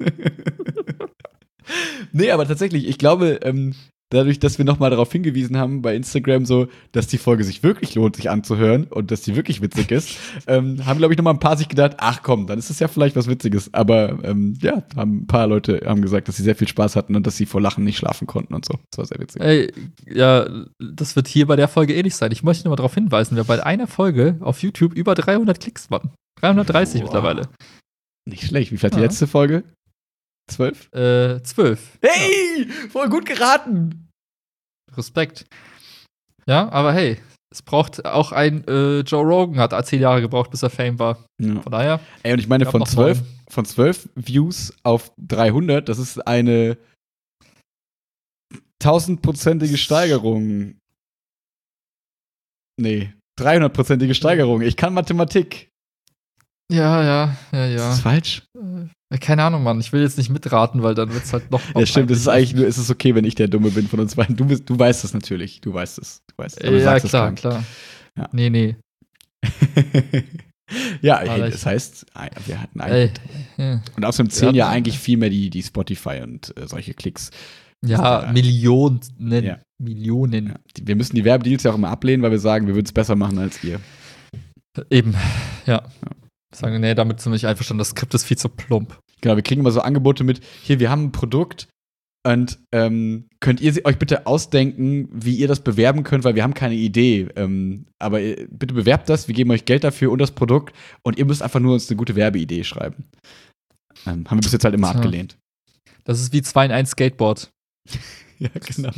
Nee, aber tatsächlich, ich glaube, ähm, dadurch, dass wir nochmal darauf hingewiesen haben bei Instagram, so, dass die Folge sich wirklich lohnt, sich anzuhören und dass die wirklich witzig ist, ähm, haben, glaube ich, nochmal ein paar sich gedacht, ach komm, dann ist es ja vielleicht was Witziges. Aber ähm, ja, haben ein paar Leute haben gesagt, dass sie sehr viel Spaß hatten und dass sie vor Lachen nicht schlafen konnten und so. Das war sehr witzig. Ey, ja, das wird hier bei der Folge ähnlich sein. Ich möchte nur mal darauf hinweisen, wir bei einer Folge auf YouTube über dreihundert Klicks waren. dreihundertdreißig Wow. mittlerweile. Nicht schlecht. Wie viel hat die Ja. letzte Folge? Zwölf? Äh, zwölf. Hey, voll gut geraten. Respekt. Ja, aber hey, es braucht auch ein äh, Joe Rogan hat zehn Jahre gebraucht, bis er Fame war. Ja. Von daher. Ey, und ich meine, Ich hab von noch zwölf, neun. von zwölf Views auf dreihundert, das ist eine tausendprozentige Steigerung. Nee, dreihundertprozentige Steigerung. Ich kann Mathematik. Ja, ja, ja, Ist ja. das falsch? Äh, keine Ahnung, Mann. Ich will jetzt nicht mitraten, weil dann wird's halt noch. Ja, stimmt. Es ist eigentlich nur, ist es okay, wenn ich der Dumme bin von uns beiden. Du, bist, du weißt es natürlich. Du weißt es. Du weißt es. Aber du Ja, sagst es klar, kaum. klar. Ja. Nee, nee. Ja, Aber hey, ich- das heißt, ein- wir hatten Ey, einen. ja. Und außerdem Wir zählen ja hatten- eigentlich viel mehr die, die Spotify und äh, solche Klicks. Ja, Ja. Millionen. Ja. Millionen. Ja. Die, wir müssen die Werbedeals ja auch immer ablehnen, weil wir sagen, wir würden es besser machen als ihr. Eben, ja. Sagen, nee, damit sind wir nicht einverstanden. Das Skript ist viel zu plump. Genau, wir kriegen immer so Angebote mit, hier, wir haben ein Produkt und ähm, könnt ihr sie- euch bitte ausdenken, wie ihr das bewerben könnt, weil wir haben keine Idee. Ähm, aber ihr, bitte bewerbt das, wir geben euch Geld dafür und das Produkt und ihr müsst einfach nur uns eine gute Werbeidee schreiben. Ähm, haben wir bis jetzt halt immer Tja. abgelehnt. Das ist wie zwei in eins Skateboard. Ja, genau.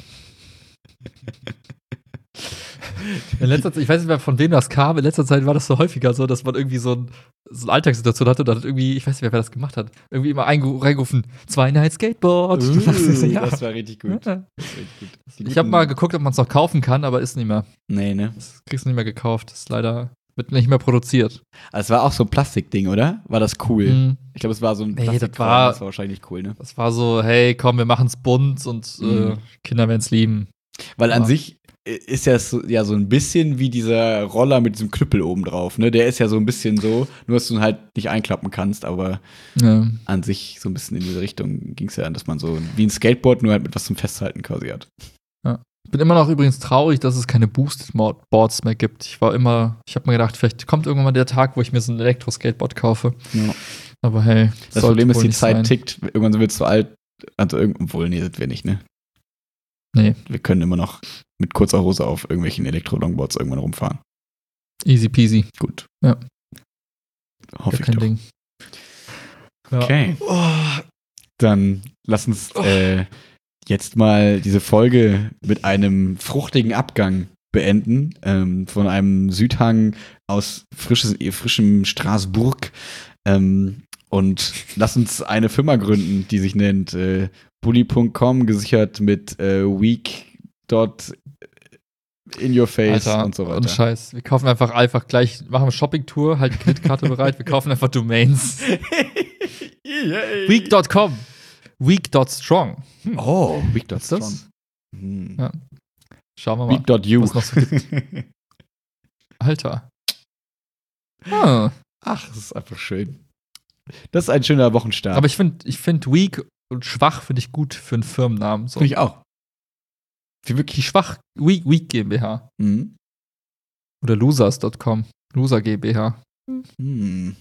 In letzter Zeit, ich weiß nicht mehr, von wem das kam, in letzter Zeit war das so häufiger so, dass man irgendwie so, ein, so eine Alltagssituation hatte und dann hat irgendwie, ich weiß nicht mehr, wer das gemacht hat, irgendwie immer eingeru- reingerufen, zwei in eins Skateboard. Uh, Du dachtest so, ja. Das war richtig gut. Ja. Das war richtig gut. Die Ich habe guten- mal geguckt, ob man es noch kaufen kann, aber ist nicht mehr. Nee, ne? Das kriegst du nicht mehr gekauft. Das ist leider, wird nicht mehr produziert. Also es war auch so ein Plastikding, oder? War das cool? Mhm. Ich glaube, es war so ein Nee, das Plastikkram, war- das war wahrscheinlich cool, ne? Das war so, hey, komm, wir machen's bunt und äh, Mhm. Kinder werden's lieben. Weil an Ja. sich ist ja so, ja so ein bisschen wie dieser Roller mit diesem Knüppel oben drauf, ne? Der ist ja so ein bisschen so, nur dass du ihn halt nicht einklappen kannst, aber Ja. an sich so ein bisschen in diese Richtung ging es ja, dass man so wie ein Skateboard nur halt mit was zum Festhalten quasi hat. Ich bin immer noch übrigens traurig, dass es keine Boosted-Boards mehr gibt. Ich war immer, ich habe mir gedacht, vielleicht kommt irgendwann mal der Tag, wo ich mir so ein Elektro-Skateboard kaufe. Ja. Aber hey, Das sollte Problem ist, wohl die nicht Zeit sein. tickt, irgendwann sind wir zu alt, also irgendwo, wohl, nee, sind wir nicht, ne? Nee, Wir können immer noch mit kurzer Hose auf irgendwelchen Elektro-Longboards irgendwann rumfahren. easy peasy. Gut. Ja. Hoffe Gar ich kein doch. Ding. Ja. Okay. Oh, Dann lass uns äh, jetzt mal diese Folge mit einem fruchtigen Abgang beenden. Ähm, von einem Südhang aus frisches, frischem Straßburg. Ähm, und lass uns eine Firma gründen, die sich nennt äh, bully punkt com, gesichert mit äh, weak. In your face Alter, und so und weiter. Scheiß. Wir kaufen einfach, einfach gleich, machen eine Shopping-Tour, halt Kreditkarte bereit, wir kaufen einfach Domains. Yay. weak Punkt com. weak Punkt strong. Hm. Oh, weak. Was ist das? Hm. Ja. Schauen wir mal. weak Punkt u. was noch so Alter. Ah. Ach, das ist einfach schön. Das ist ein schöner Wochenstart. Aber ich finde, ich find weak und schwach finde ich gut für einen Firmennamen. So. Finde ich auch. Wie wirklich schwach. Weak, Weak GmbH. Mhm. Oder losers Punkt com. Loser GmbH. Hm.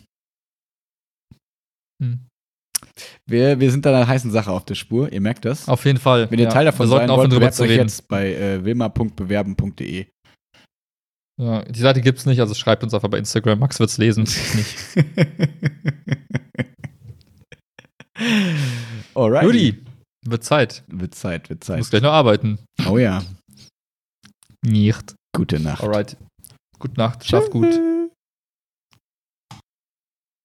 Hm. Wir, wir sind da einer heißen Sache auf der Spur, ihr merkt das. Auf jeden Fall. Wenn ihr ja. Teil davon Wir sollten sein aufhören, wollt, drüber bewerbt zu euch reden. jetzt bei äh, wilma punkt bewerben punkt de. Ja, die Seite gibt's nicht, also schreibt uns einfach bei Instagram. Max wird's lesen. Ich nicht. Alright. Judy, wird Zeit. Wird Zeit, wird Ich Zeit. muss gleich noch arbeiten. Oh ja. Nicht. Gute Nacht. Alright. Gute Nacht. Schlaf gut. Tschüss.